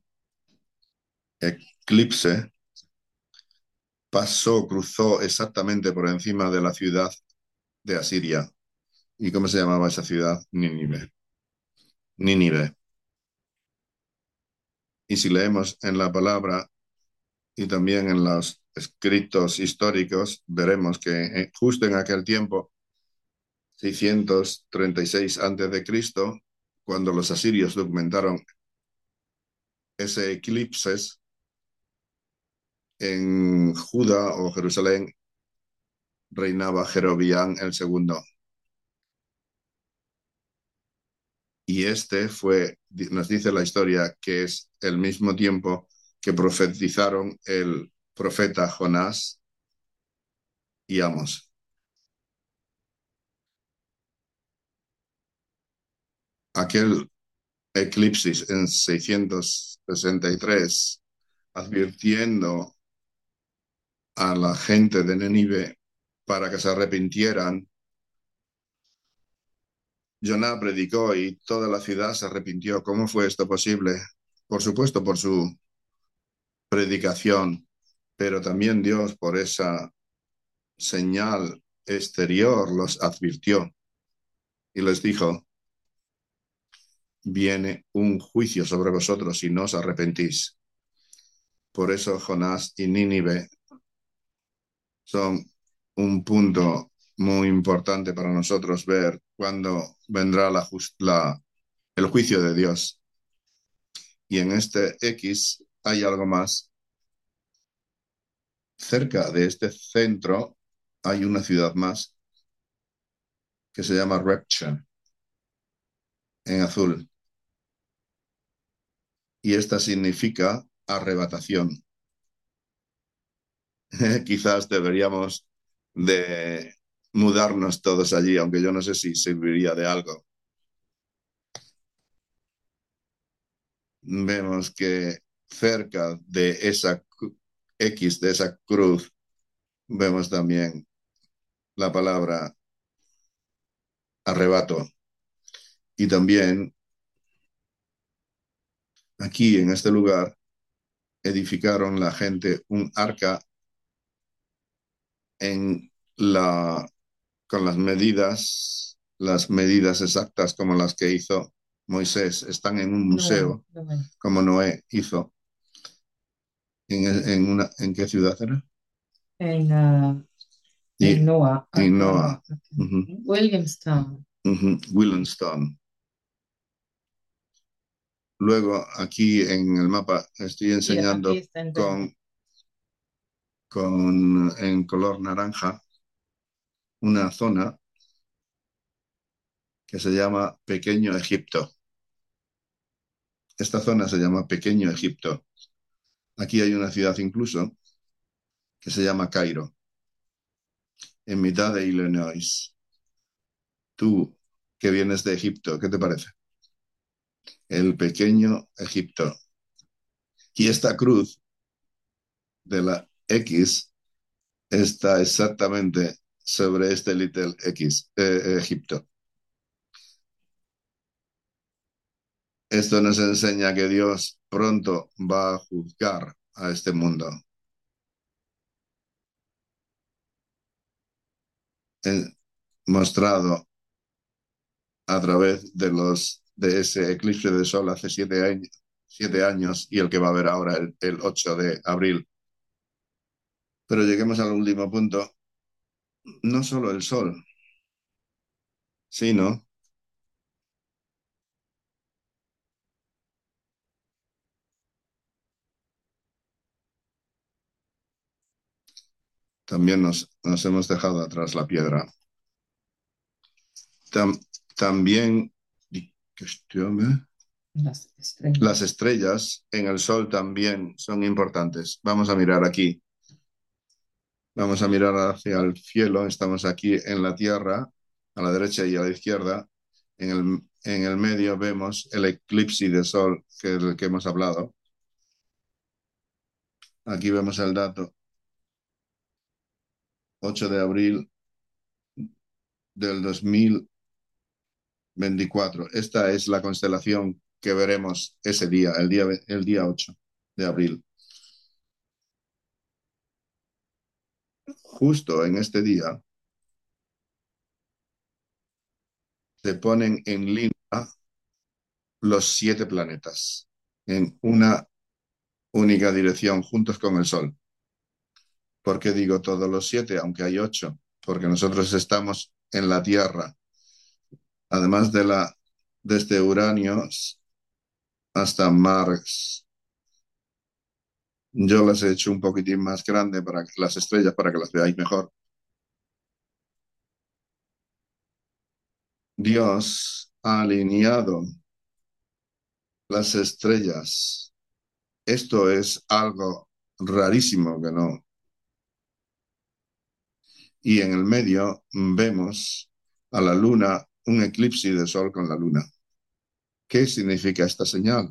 eclipse cruzó exactamente por encima de la ciudad de Asiria. ¿Y cómo se llamaba esa ciudad? Nínive. Nínive. Y si leemos en la palabra y también en los escritos históricos, veremos que justo en aquel tiempo, 636 antes de Cristo, cuando los asirios documentaron ese eclipse en Judá o Jerusalén, reinaba Jerobián el segundo. Y este fue, nos dice la historia, que es el mismo tiempo que profetizaron el profeta Jonás y Amos. Aquel eclipsis en 663, advirtiendo a la gente de Nínive para que se arrepintieran. Jonás predicó y toda la ciudad se arrepintió. ¿Cómo fue esto posible? Por supuesto, por su predicación, pero también Dios por esa señal exterior los advirtió y les dijo, viene un juicio sobre vosotros si no os arrepentís. Por eso Jonás y Nínive son un punto muy importante para nosotros ver cuándo vendrá el juicio de Dios. Y en este X hay algo más. Cerca de este centro hay una ciudad más que se llama Rapture, en azul. Y esta significa arrebatación. Quizás deberíamos de mudarnos todos allí, aunque yo no sé si serviría de algo. Vemos que cerca de esa X, de esa cruz, vemos también la palabra arrebato. Y también aquí en este lugar edificaron la gente un arca en con las medidas las medidas exactas como las que hizo Moisés. Están en un museo, como Noé hizo. ¿En qué ciudad era? En, en Noah, En Noah. Williamstown. Williamstown. Luego, aquí en el mapa estoy enseñando en color naranja una zona que se llama Pequeño Egipto. Esta zona se llama Pequeño Egipto. Aquí hay una ciudad incluso que se llama Cairo, en mitad de Illinois. Tú, que vienes de Egipto, ¿qué te parece? El Pequeño Egipto. Y esta cruz de la X está exactamente sobre este Little X, Egipto. Esto nos enseña que Dios pronto va a juzgar a este mundo. Mostrado a través de ese eclipse de sol hace 7 años y el que va a haber ahora el 8 de abril. Pero lleguemos al último punto. No solo el sol, sino también nos hemos dejado atrás la piedra. También las estrellas en el sol también son importantes. Vamos a mirar aquí. Vamos a mirar hacia el cielo. Estamos aquí en la tierra, a la derecha y a la izquierda. En el medio vemos el eclipse de sol del que hemos hablado. Aquí vemos el dato. 8 de abril del 2024. Esta es la constelación que veremos ese día, el día 8 de abril. Justo en este día se ponen en línea los 7 planetas en una única dirección juntos con el Sol. ¿Por qué digo todos los 7, aunque hay 8? Porque nosotros estamos en la Tierra. Además desde Uranio hasta Mars. Yo las he hecho un poquitín más grande para las estrellas, para que las veáis mejor. Dios ha alineado las estrellas. Esto es algo rarísimo que no. Y en el medio vemos a la luna, un eclipse de sol con la luna. ¿Qué significa esta señal?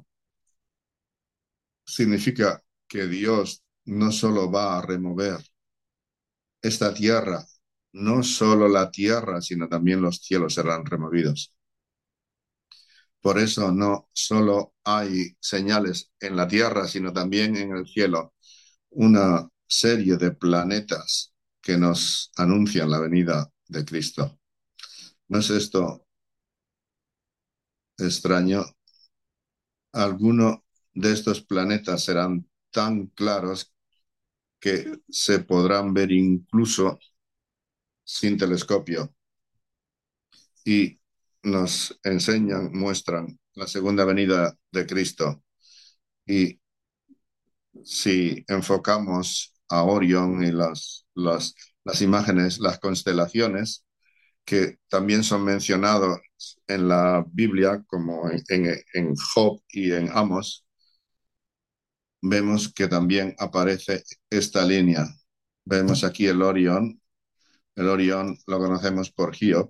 Significa que Dios no solo va a remover esta tierra, no solo la tierra, sino también los cielos serán removidos. Por eso no solo hay señales en la tierra, sino también en el cielo, una serie de planetas que nos anuncian la venida de Cristo. ¿No es esto extraño? Algunos de estos planetas serán tan claros que se podrán ver incluso sin telescopio y nos muestran la segunda venida de Cristo. Y si enfocamos a Orión y las imágenes, las constelaciones, que también son mencionados en la Biblia, como en Job y en Amos, vemos que también aparece esta línea. Vemos aquí el Orión. El Orión lo conocemos por Hiob.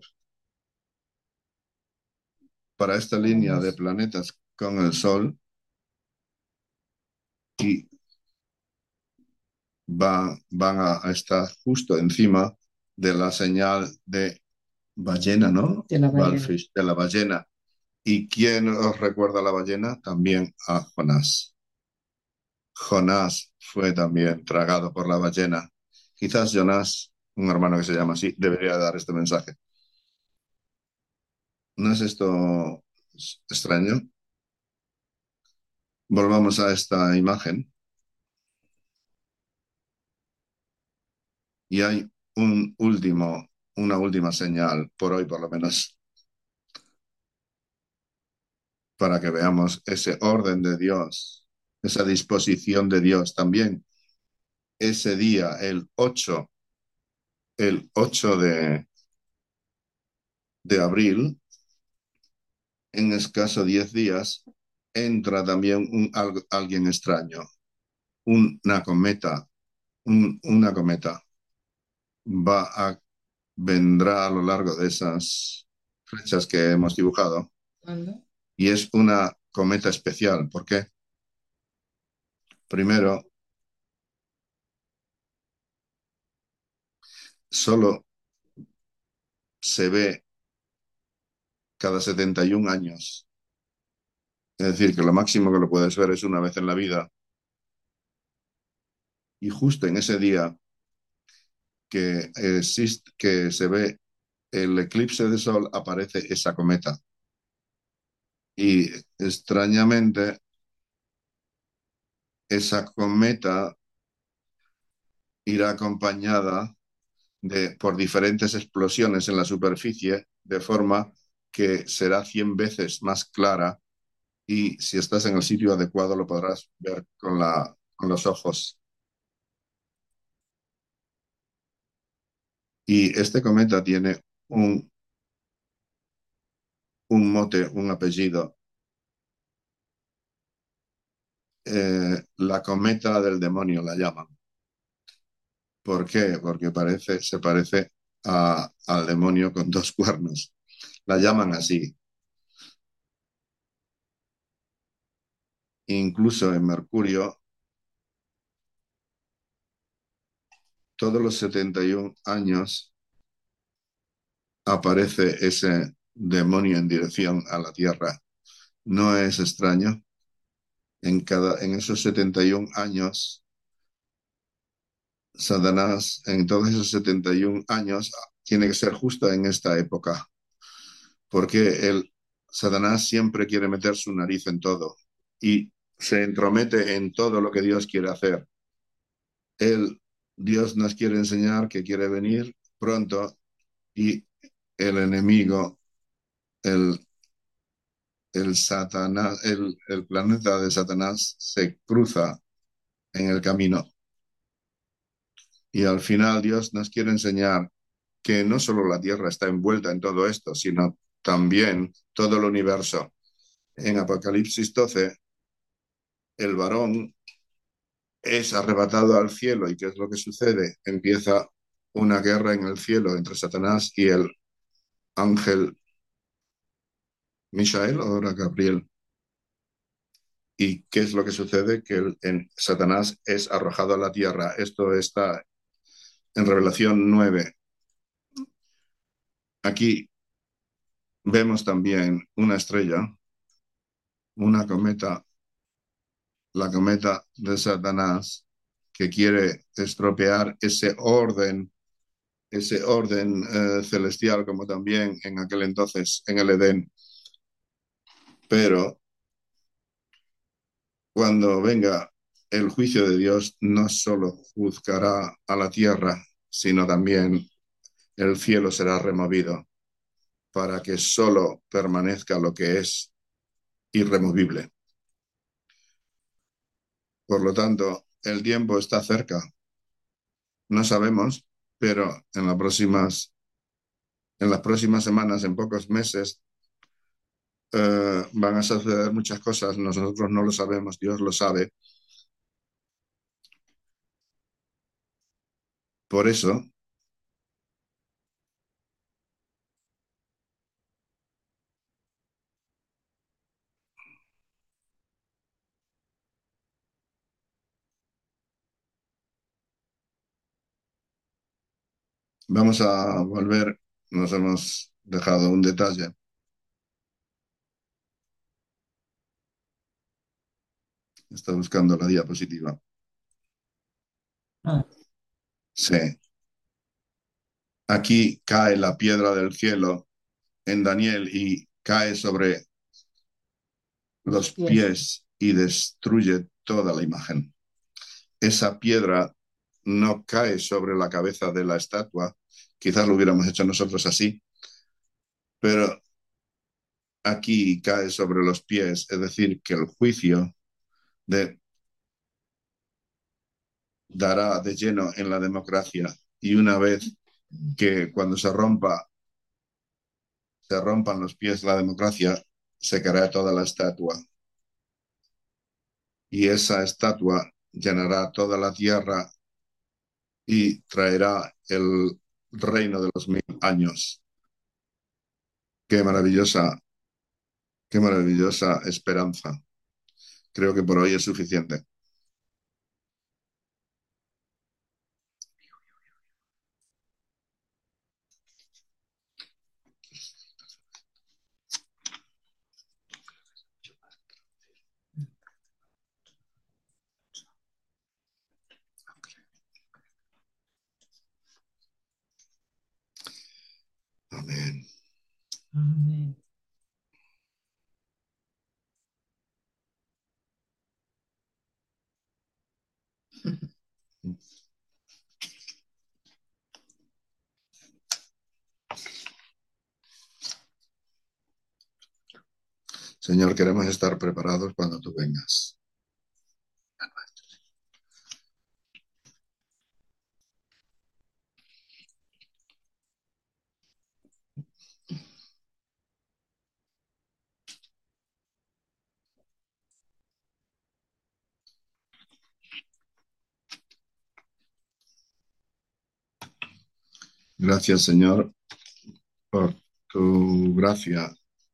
Para esta línea de planetas con el Sol y van a estar justo encima de la señal de ballena, ¿no? De la ballena. Balfish, de la ballena. ¿Y quién os recuerda a la ballena? También a Jonás. Jonás fue también tragado por la ballena. Quizás Jonás, un hermano que se llama así, debería dar este mensaje. ¿No es esto extraño? Volvamos a esta imagen y hay una última señal, por hoy por lo menos, para que veamos ese orden de Dios, esa disposición de Dios. También ese día, el 8 de abril, en escaso 10 días, entra también alguien extraño, una cometa, una cometa va a, vendrá a lo largo de esas flechas que hemos dibujado ¿Cuándo? y es una cometa especial. ¿Por qué? Primero, solo se ve cada 71 años. Es decir, que lo máximo que lo puedes ver es una vez en la vida. Y justo en ese día que se ve el eclipse de sol, aparece esa cometa. Y extrañamente, esa cometa irá acompañada por diferentes explosiones en la superficie, de forma que será 100 veces más clara y si estás en el sitio adecuado lo podrás ver con los ojos. Y este cometa tiene un, un mote, un apellido, la cometa del demonio la llaman. ¿Por qué? Porque se parece al demonio con dos cuernos. La llaman así. Incluso en Mercurio, todos los 71 años aparece ese demonio en dirección a la Tierra. No es extraño. En esos 71 años, Satanás, en todos esos 71 años, tiene que ser justo en esta época, porque Satanás siempre quiere meter su nariz en todo y se entromete en todo lo que Dios quiere hacer. Él, Dios nos quiere enseñar que quiere venir pronto y el enemigo, el, el planeta de Satanás se cruza en el camino. Y al final Dios nos quiere enseñar que no solo la Tierra está envuelta en todo esto, sino también todo el universo. En Apocalipsis 12, el varón es arrebatado al cielo. ¿Y qué es lo que sucede? Empieza una guerra en el cielo entre Satanás y el ángel Misael o era Gabriel. ¿Y qué es lo que sucede? Que Satanás es arrojado a la tierra. Esto está en Revelación 9. Aquí vemos también una estrella, una cometa, la cometa de Satanás, que quiere estropear ese orden celestial, como también en aquel entonces en el Edén. Pero cuando venga el juicio de Dios, no solo juzgará a la tierra, sino también el cielo será removido para que solo permanezca lo que es irremovible. Por lo tanto, el tiempo está cerca. No sabemos, pero en las próximas semanas, en pocos meses, van a suceder muchas cosas. Nosotros no lo sabemos, Dios lo sabe. Por eso, vamos a volver. Nos hemos dejado un detalle. Está buscando la diapositiva. Ah, Sí. Aquí cae la piedra del cielo en Daniel y cae sobre los los pies. pies y destruye toda la imagen. Esa piedra no cae sobre la cabeza de la estatua, quizás lo hubiéramos hecho nosotros así, pero aquí cae sobre los pies, es decir, que el juicio de, dará de lleno en la democracia y una vez que cuando se rompan los pies de la democracia, se caerá toda la estatua y esa estatua llenará toda la tierra y traerá el reino de los 1000 años. Qué maravillosa, qué maravillosa esperanza. Creo que por hoy es suficiente. Amén. Amén. Señor, queremos estar preparados cuando tú vengas. Gracias, Señor, por tu gracia.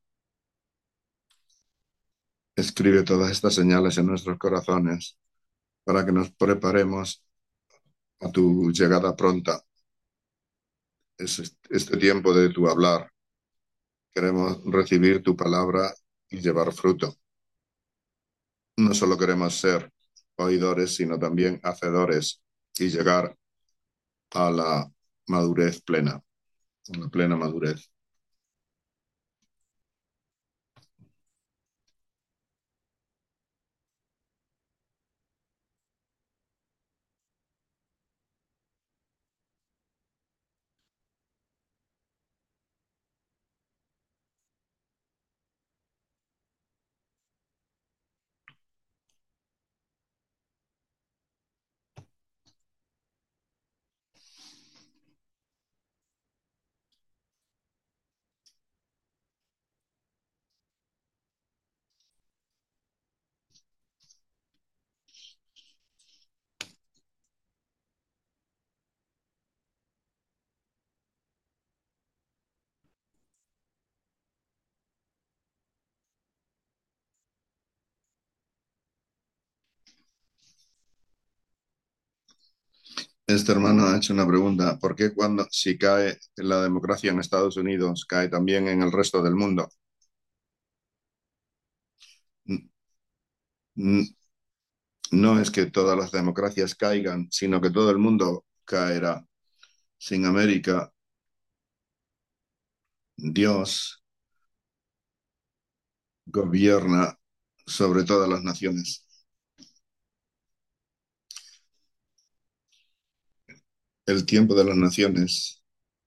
Escribe todas estas señales en nuestros corazones para que nos preparemos a tu llegada pronta. Es este tiempo de tu hablar. Queremos recibir tu palabra y llevar fruto. No solo queremos ser oidores, sino también hacedores y llegar a la madurez plena, a la plena madurez. Este hermano ha hecho una pregunta. ¿Por qué cuando si cae la democracia en Estados Unidos, cae también en el resto del mundo? N- n- No es que todas las democracias caigan, sino que todo el mundo caerá. Sin América, Dios gobierna sobre todas las naciones. El tiempo de las naciones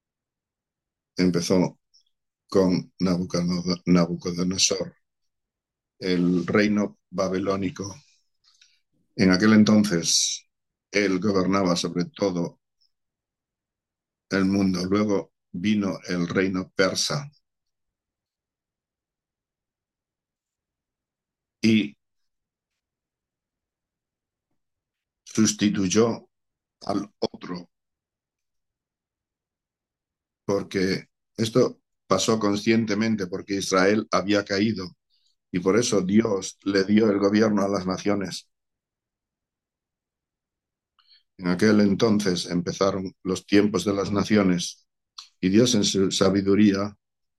empezó con Nabucodonosor, el reino babilónico. En aquel entonces, él gobernaba sobre todo el mundo. Luego vino el reino persa y sustituyó al otro, porque esto pasó conscientemente, porque Israel había caído y por eso Dios le dio el gobierno a las naciones. En aquel entonces empezaron los tiempos de las naciones y Dios en su sabiduría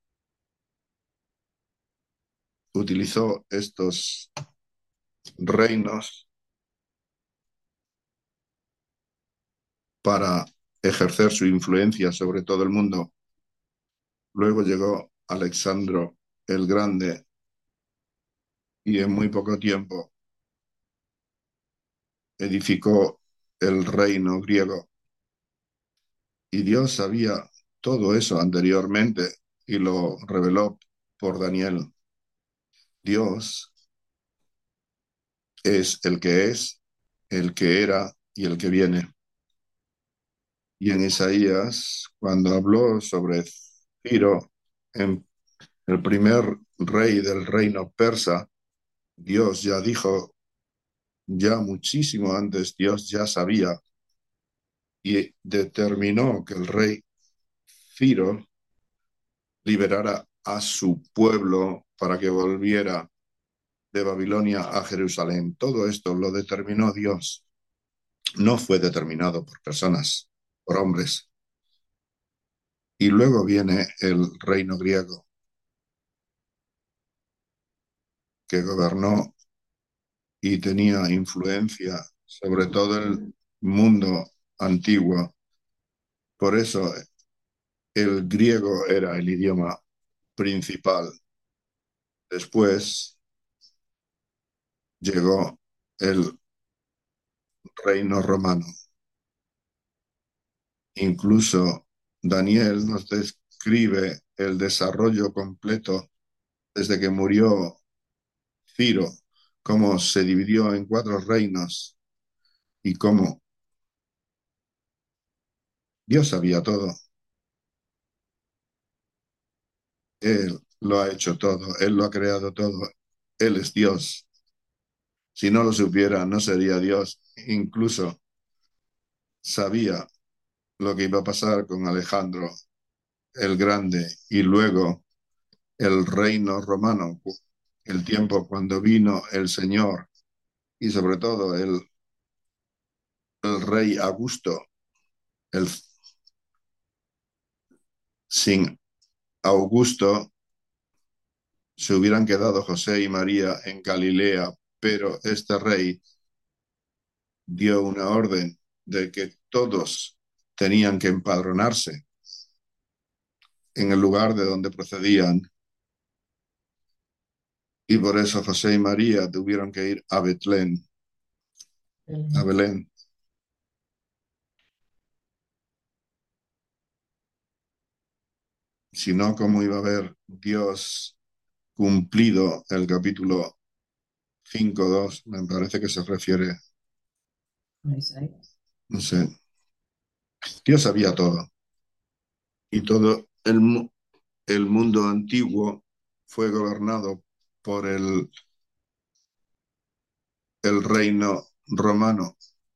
utilizó estos reinos para ejercer su influencia sobre todo el mundo. Luego llegó Alexandro el Grande, y en muy poco tiempo edificó el reino griego. Y Dios sabía todo eso anteriormente y lo reveló por Daniel. Dios es, el que era y el que viene. Y en Isaías, cuando habló sobre Ciro, en el primer rey del reino persa, Dios ya dijo, ya muchísimo antes, Dios ya sabía y determinó que el rey Ciro liberara a su pueblo para que volviera de Babilonia a Jerusalén. Todo esto lo determinó Dios. No fue determinado por personas, por hombres. Y luego viene el reino griego, que gobernó y tenía influencia sobre todo el mundo antiguo. Por eso el griego era el idioma principal. Después llegó el reino romano. Incluso Daniel nos describe el desarrollo completo desde que murió Ciro, cómo se dividió en cuatro reinos y cómo Dios sabía todo. Él lo ha hecho todo, Él lo ha creado todo, Él es Dios. Si no lo supiera, no sería Dios. Incluso sabía lo que iba a pasar con Alejandro el Grande y luego el reino romano, el tiempo cuando vino el Señor y sobre todo el rey Augusto. El, sin Augusto se hubieran quedado José y María en Galilea, pero este rey dio una orden de que todos tenían que empadronarse en el lugar de donde procedían. Y por eso José y María tuvieron que ir a Betlén, a Belén. Si no, ¿cómo iba a haber Dios cumplido el capítulo 5:2? Me parece que se refiere, no sé, Dios sabía todo. Y todo el mundo antiguo fue gobernado por el reino romano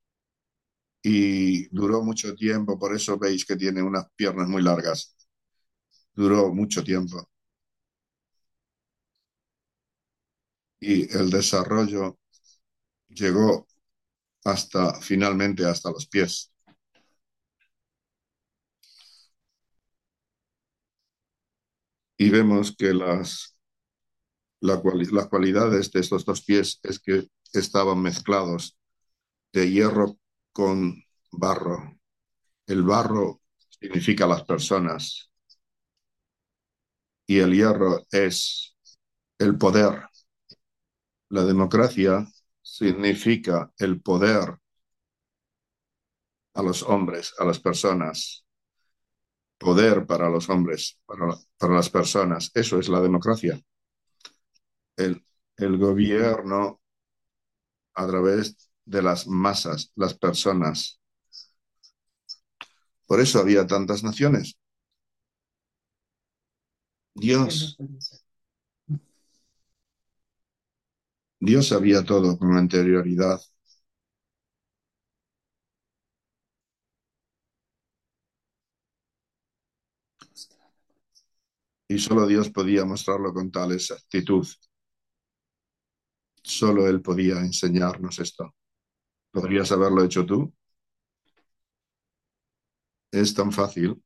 y duró mucho tiempo, por eso veis que tiene unas piernas muy largas. Duró mucho tiempo y el desarrollo llegó hasta finalmente hasta los pies. Y vemos que las cualidades de estos dos pies es que estaban mezclados de hierro con barro. El barro significa las personas y el hierro es el poder. La democracia significa el poder a los hombres, a las personas, poder para los hombres, para las personas. Eso es la democracia. El, el gobierno a través de las masas, las personas. Por eso había tantas naciones. Dios, Dios sabía todo con anterioridad y solo Dios podía mostrarlo con tal exactitud. Solo Él podía enseñarnos esto. ¿Podrías haberlo hecho tú? Es tan fácil.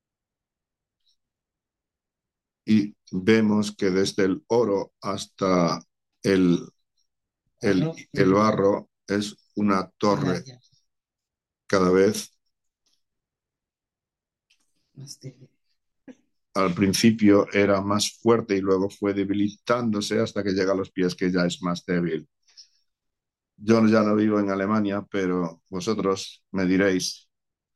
Y vemos que desde el oro hasta el, el barro es una torre cada vez al principio era más fuerte y luego fue debilitándose hasta que llega a los pies, que ya es más débil. Yo ya no vivo en Alemania, pero vosotros me diréis,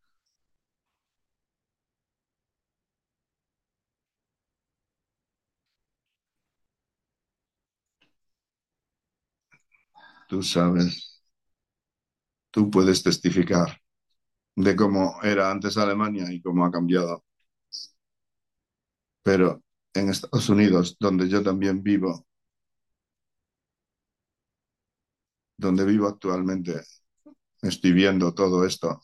tú sabes, tú puedes testificar de cómo era antes Alemania y cómo ha cambiado. Pero en Estados Unidos, donde yo también vivo, donde vivo actualmente, estoy viendo todo esto.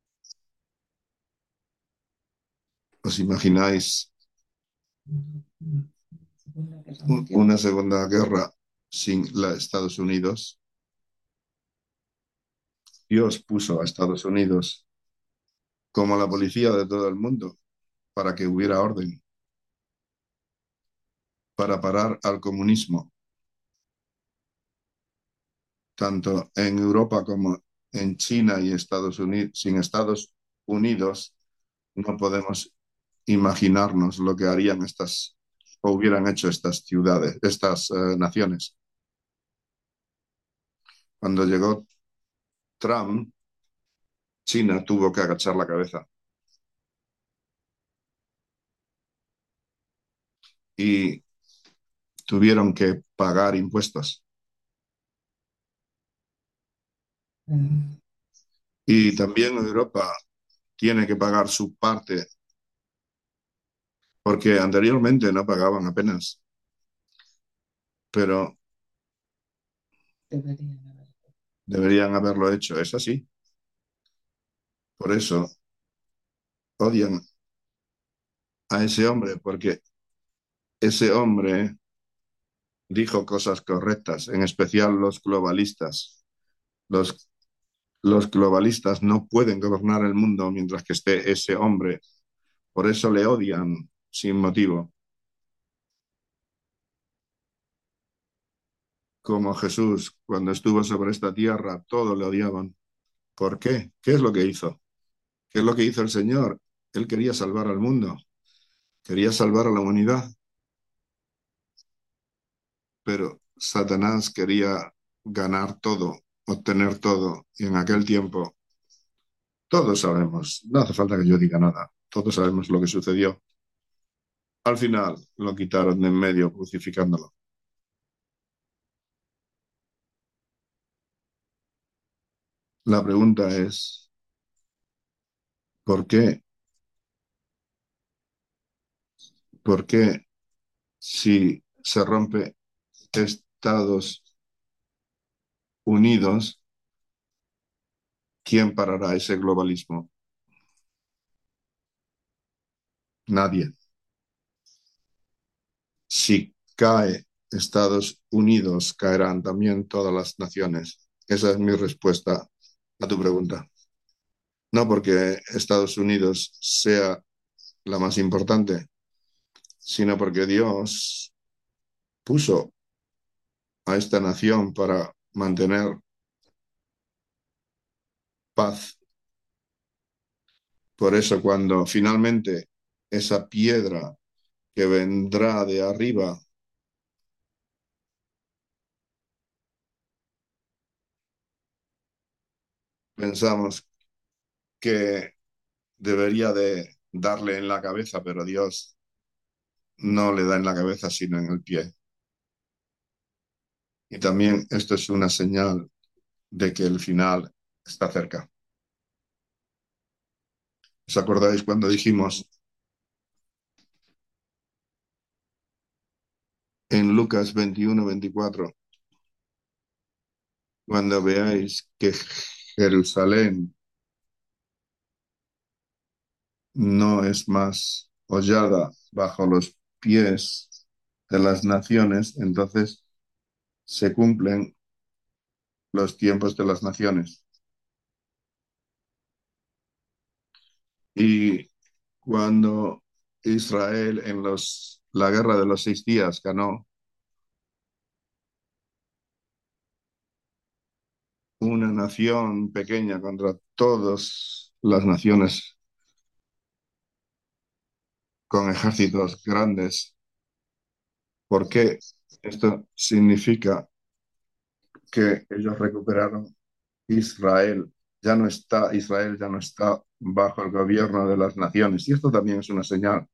¿Os imagináis Segunda Guerra Mundial. una segunda guerra sin Estados Unidos? Dios puso a Estados Unidos como la policía de todo el mundo para que hubiera orden, para parar al comunismo, tanto en Europa como en China y Estados Unidos. Sin Estados Unidos no podemos imaginarnos lo que harían estas o hubieran hecho estas ciudades, estas naciones. Cuando llegó Trump, China tuvo que agachar la cabeza y tuvieron que pagar impuestos. Mm, Y también Europa tiene que pagar su parte porque anteriormente no pagaban apenas, pero Deberían haber. deberían haberlo hecho. Es así. Por eso odian a ese hombre, porque ese hombre dijo cosas correctas, en especial los globalistas. Los, los globalistas no pueden gobernar el mundo mientras que esté ese hombre. Por eso le odian sin motivo. Como Jesús, cuando estuvo sobre esta tierra, todos le odiaban. ¿Por qué? ¿Qué es lo que hizo? ¿Qué es lo que hizo el Señor? Él quería salvar al mundo, quería salvar a la humanidad, pero Satanás quería ganar todo, obtener todo. Y en aquel tiempo, todos sabemos, no hace falta que yo diga nada, todos sabemos lo que sucedió. Al final lo quitaron de en medio crucificándolo. La pregunta es, ¿por qué? ¿Por qué si se rompe Estados Unidos, quién parará ese globalismo? Nadie. Si cae Estados Unidos, caerán también todas las naciones. Esa es mi respuesta a tu pregunta. No porque Estados Unidos sea la más importante, sino porque Dios puso a esta nación para mantener paz. Por eso cuando finalmente esa piedra que vendrá de arriba, pensamos que debería de darle en la cabeza, pero Dios no le da en la cabeza, sino en el pie. Y también esto es una señal de que el final está cerca. ¿Os acordáis cuando dijimos en Lucas 21-24, cuando veáis que Jerusalén no es más hollada bajo los pies de las naciones, entonces se cumplen los tiempos de las naciones? Y cuando Israel en la guerra de los 6 días ganó, una nación pequeña contra todas las naciones con ejércitos grandes. ¿Por qué? Esto significa que ellos recuperaron Israel. Israel ya no está bajo el gobierno de las naciones. Y esto también es una señal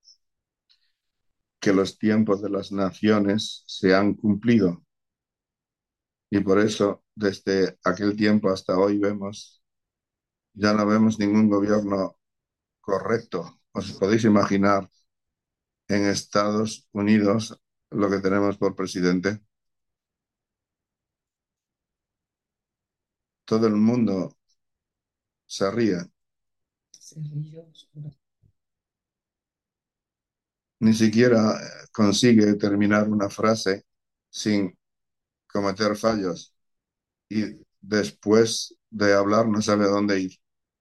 que los tiempos de las naciones se han cumplido. Y por eso, desde aquel tiempo hasta hoy ya no vemos ningún gobierno correcto. ¿Os podéis imaginar en Estados Unidos lo que tenemos por presidente? Todo el mundo se ríe. Cerrillo oscuro. Ni siquiera consigue terminar una frase sin cometer fallos y después de hablar no sabe a dónde ir.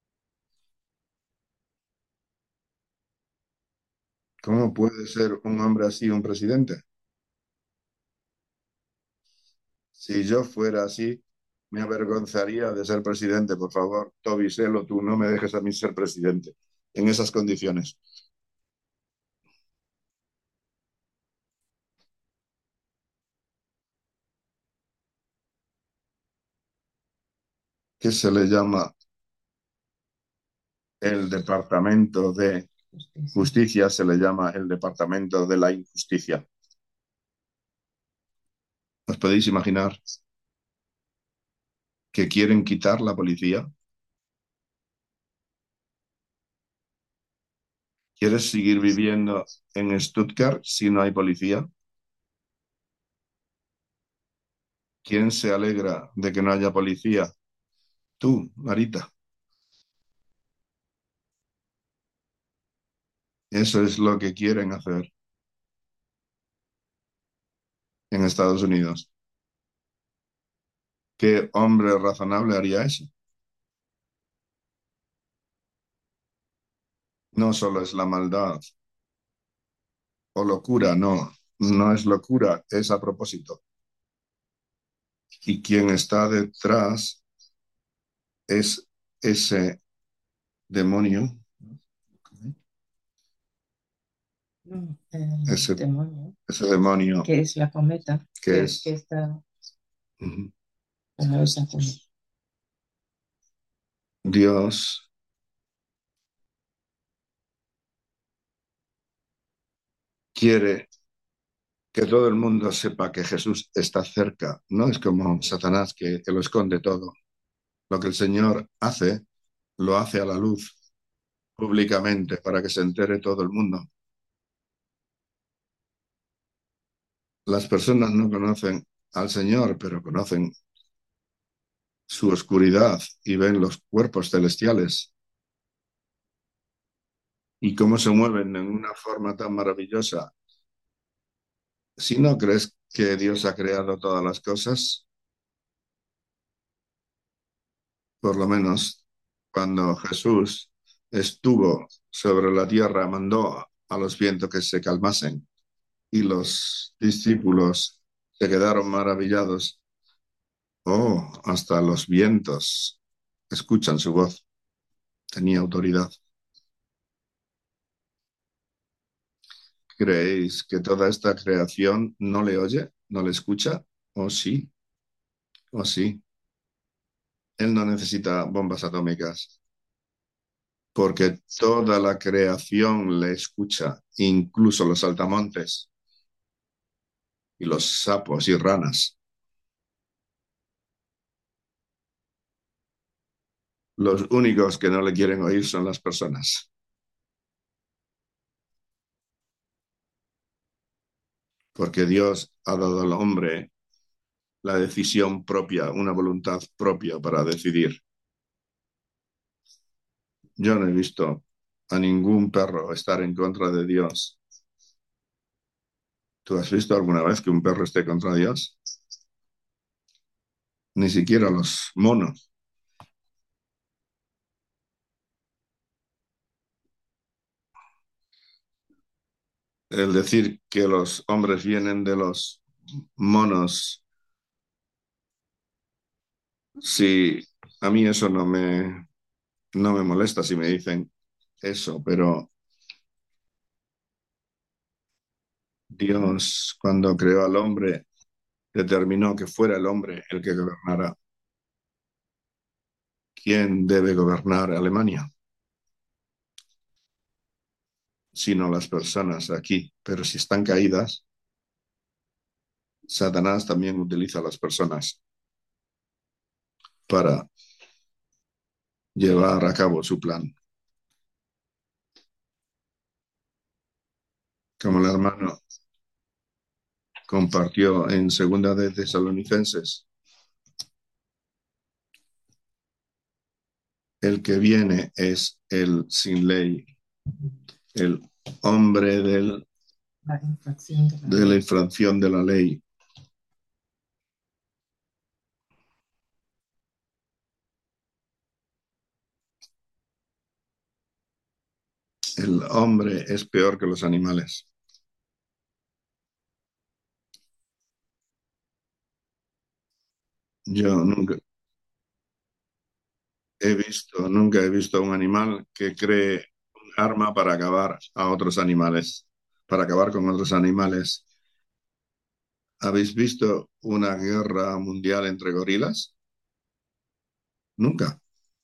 ¿Cómo puede ser un hombre así un presidente? Si yo fuera así, me avergonzaría de ser presidente. Por favor, Toby, sélo tú, no me dejes a mí ser presidente en esas condiciones. ¿Qué se le llama el departamento de Justicia. justicia? Se le llama el departamento de la injusticia. ¿Os podéis imaginar que quieren quitar la policía? ¿Quieres seguir viviendo en Stuttgart si no hay policía? ¿Quién se alegra de que no haya policía? Tú, Marita. Eso es lo que quieren hacer en Estados Unidos. ¿Qué hombre razonable haría eso? No solo es la maldad o locura, no, no es locura, es a propósito. Y quien está detrás es ese demonio, No, ese, demonio, ese demonio que es la cometa, que que es está ujú, como esa cometa. Dios quiere que todo el mundo sepa que Jesús está cerca. No es como Satanás que lo esconde todo. Lo que el Señor hace, lo hace a la luz públicamente para que se entere todo el mundo. Las personas no conocen al Señor, pero conocen su oscuridad y ven los cuerpos celestiales y cómo se mueven en una forma tan maravillosa. Si no crees que Dios ha creado todas las cosas, por lo menos cuando Jesús estuvo sobre la tierra, mandó a los vientos que se calmasen y los discípulos se quedaron maravillados. Oh, hasta los vientos escuchan su voz. Tenía autoridad. ¿Creéis que toda esta creación no le oye, no le escucha? Oh, sí, oh, sí. Él no necesita bombas atómicas porque toda la creación le escucha, incluso los saltamontes y los sapos y ranas. Los únicos que no le quieren oír son las personas, porque Dios ha dado al hombre la decisión propia, una voluntad propia para decidir. Yo no he visto a ningún perro estar en contra de Dios. ¿Tú has visto alguna vez que un perro esté contra Dios? Ni siquiera los monos. El decir que los hombres vienen de los monos, sí, a mí eso no me molesta si me dicen eso, pero Dios, cuando creó al hombre, determinó que fuera el hombre el que gobernara. ¿Quién debe gobernar Alemania? Sino las personas aquí. Pero si están caídas, Satanás también utiliza a las personas para llevar a cabo su plan. Como el hermano compartió en Segunda de Tesalonicenses, el que viene es el sin ley, el hombre La infracción de la de la ley. infracción de la ley. El hombre es peor que los animales. Yo nunca he visto un animal que cree un arma para acabar a otros animales, para acabar con otros animales. ¿Habéis visto una guerra mundial entre gorilas? Nunca.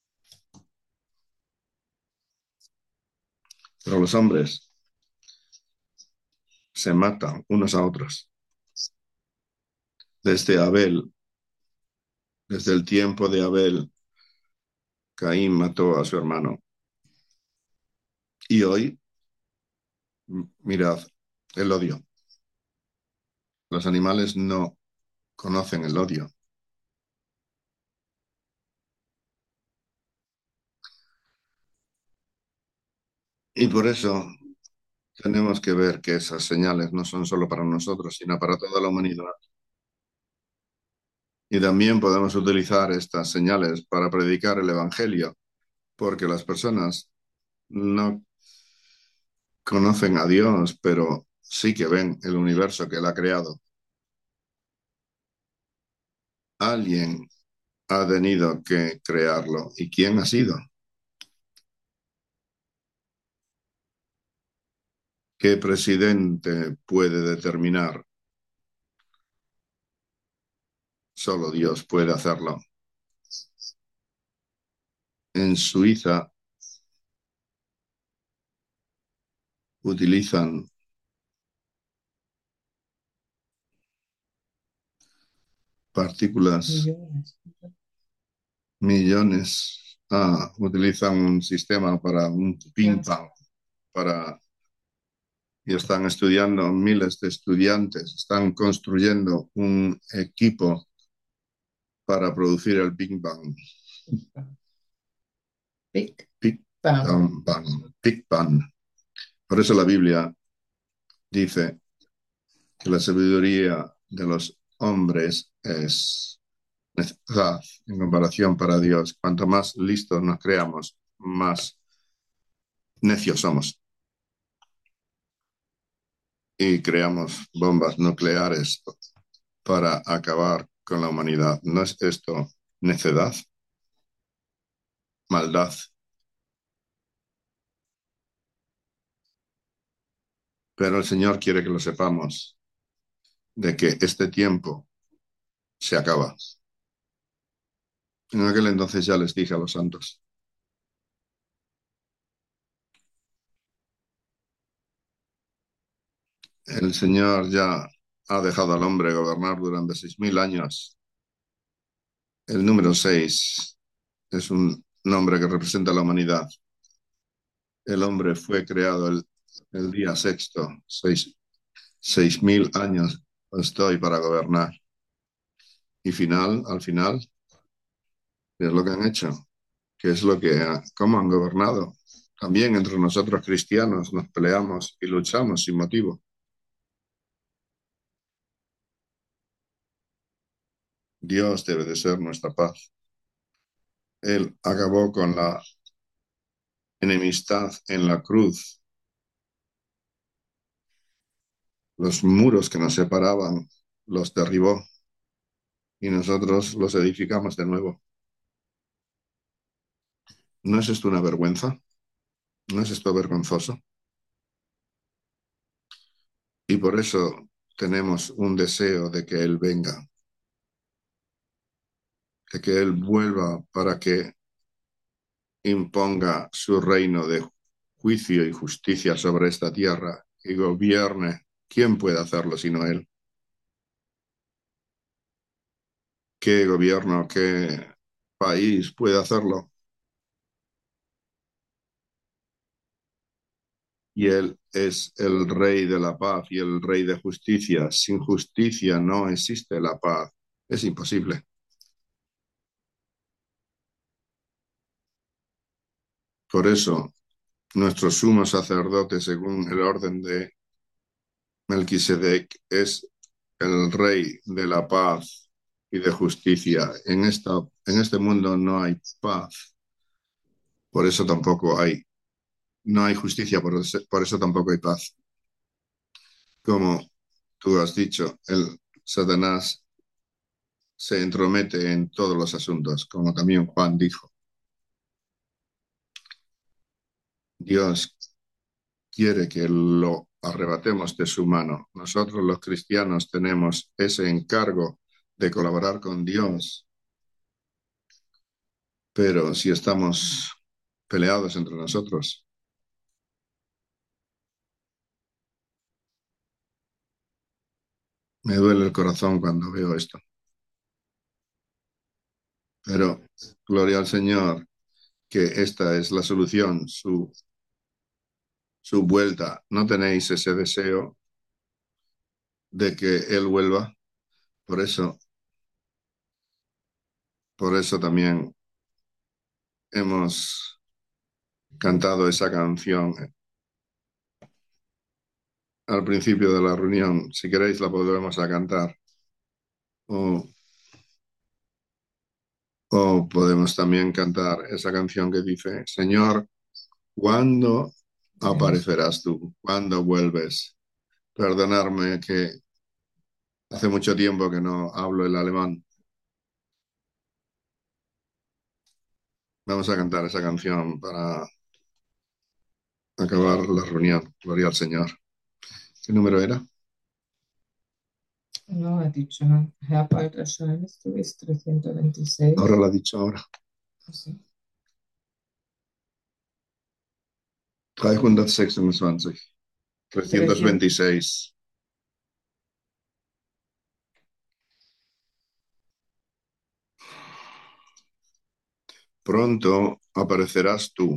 Pero los hombres se matan unos a otros. Desde Abel, desde el tiempo de Abel, Caín mató a su hermano. Y hoy, mirad, el odio. Los animales no conocen el odio. Y por eso tenemos que ver que esas señales no son solo para nosotros, sino para toda la humanidad. Y también podemos utilizar estas señales para predicar el Evangelio, porque las personas no conocen a Dios, pero sí que ven el universo que Él ha creado. Alguien ha tenido que crearlo. ¿Y quién ha sido? ¿Qué presidente puede determinar? Solo Dios puede hacerlo. En Suiza utilizan partículas, Millones. millones. Utilizan un sistema para un ping pong, para, y están estudiando miles de estudiantes, están construyendo un equipo para producir el Big Bang. Big Big Bang. Bang, Bang, Big Bang. Por eso la Biblia dice que la sabiduría de los hombres es necedad en comparación para Dios. Cuanto más listos nos creamos, más necios somos y creamos bombas nucleares para acabar con la humanidad. ¿No es esto necedad, maldad? Pero el Señor quiere que lo sepamos, de que este tiempo se acaba. En aquel entonces ya les dije a los santos, el Señor ya ha dejado al hombre gobernar durante 6000 años. El número 6 es un nombre que representa a la humanidad. El hombre fue creado el día sexto, 6000 años estoy para gobernar. Y al final, ¿qué es lo que han hecho? ¿Qué es cómo han gobernado? También entre nosotros cristianos nos peleamos y luchamos sin motivo. Dios debe de ser nuestra paz. Él acabó con la enemistad en la cruz. Los muros que nos separaban los derribó y nosotros los edificamos de nuevo. ¿No es esto una vergüenza? ¿No es esto vergonzoso? Y por eso tenemos un deseo de que Él venga, de que Él vuelva para que imponga su reino de juicio y justicia sobre esta tierra y gobierne. ¿Quién puede hacerlo sino Él? ¿Qué gobierno, qué país puede hacerlo? Y Él es el Rey de la paz y el Rey de justicia. Sin justicia no existe la paz. Es imposible. Por eso, nuestro sumo sacerdote, según el orden de Melquisedec, es el Rey de la paz y de justicia. En este mundo no hay paz, por eso tampoco hay, no hay justicia, por eso tampoco hay paz. Como tú has dicho, el Satanás se entromete en todos los asuntos, como también Juan dijo. Dios quiere que lo arrebatemos de su mano. Nosotros los cristianos tenemos ese encargo de colaborar con Dios, pero si estamos peleados entre nosotros, me duele el corazón cuando veo esto. Pero gloria al Señor, que esta es la solución, su vuelta. ¿No tenéis ese deseo de que Él vuelva? Por eso, por eso también hemos cantado esa canción al principio de la reunión. Si queréis la podremos a cantar. O, o podemos también cantar esa canción que dice, Señor, ¿cuándo aparecerás tú? ¿Cuándo vuelves? Perdonarme que hace mucho tiempo que no hablo el alemán. Vamos a cantar esa canción para acabar la reunión. Gloria al Señor. ¿Qué número era? No, ha dicho, ¿no? Herr, bald erscheinst du, ist 326. Ahora lo ha dicho ahora. Sí. 326. 326. Pronto aparecerás tú.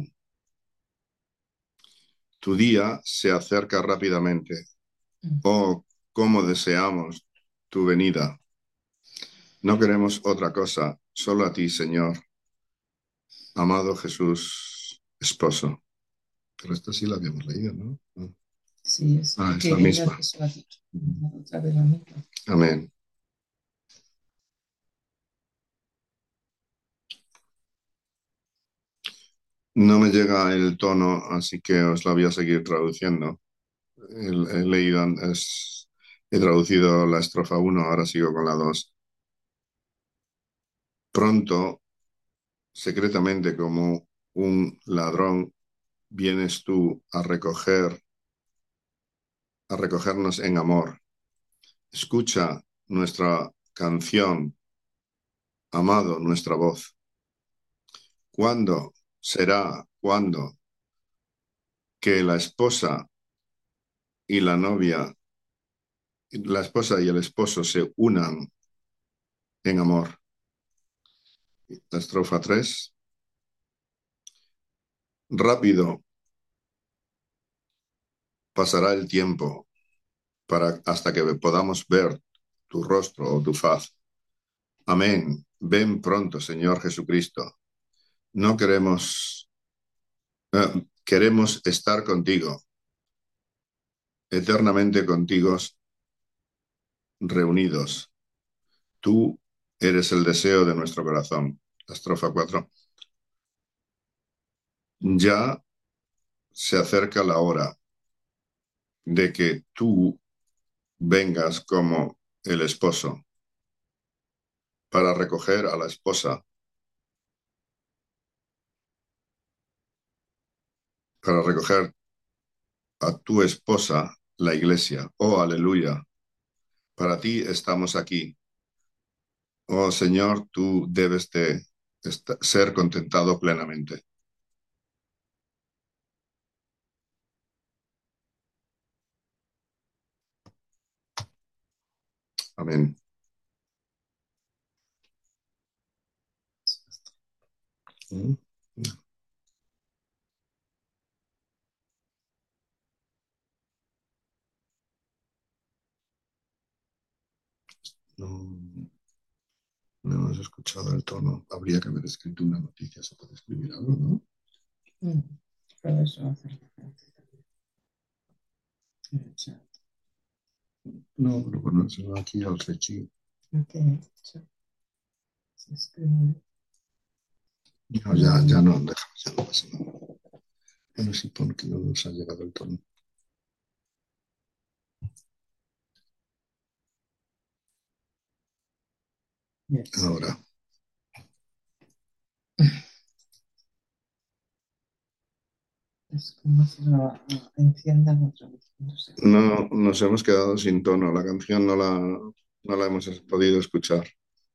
Tu día se acerca rápidamente. Oh, cómo deseamos tu venida. No queremos otra cosa, solo a ti, Señor. Amado Jesús, esposo. Pero esta sí la habíamos leído, ¿no? Sí, es Es que la ella misma. eso ha dicho. Otra vez la misma. Amén. No me llega el tono, así que os la voy a seguir traduciendo. He leído, he traducido la estrofa 1, ahora sigo con la 2. Pronto, secretamente como un ladrón, vienes tú a recogernos en amor. Escucha nuestra canción, amado, nuestra voz. ¿Cuándo cuándo que y la novia, la esposa y el esposo se unan en amor? La estrofa 3. Rápido pasará el tiempo hasta que podamos ver tu rostro o tu faz. Amén. Ven pronto, Señor Jesucristo. No queremos estar contigo, eternamente contigo, reunidos. Tú eres el deseo de nuestro corazón. La estrofa 4. Ya se acerca la hora de que tú vengas como el esposo para recoger a la esposa, para recoger a tu esposa la iglesia. Oh, aleluya. Para ti estamos aquí. Oh Señor, tú debes de ser contentado plenamente. Amén. Mm, No, no hemos escuchado el tono. Habría que haber escrito una noticia. ¿Se puede escribir algo, no? Mm. Puedes hacer en el chat. No, pero ponérselo aquí al Rechi. Aquí en el chat se escribe. No, ya no, déjame, ya no pasa nada. Bueno, sí, pon que no nos ha llegado el tono. Yes. Ahora, Es como si lo enciendan otra vez. No sé. no nos hemos quedado sin tono. La canción no la hemos podido escuchar.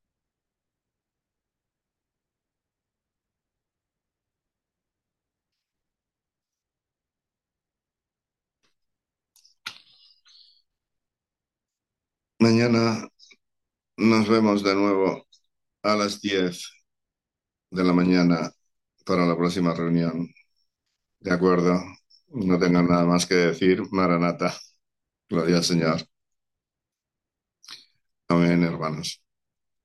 Mañana nos vemos de nuevo a las 10 de la mañana para la próxima reunión. ¿De acuerdo? No tengo nada más que decir. Maranata. Gloria al Señor. Amén, hermanos.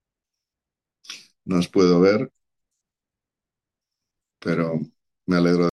No os puedo ver, pero me alegro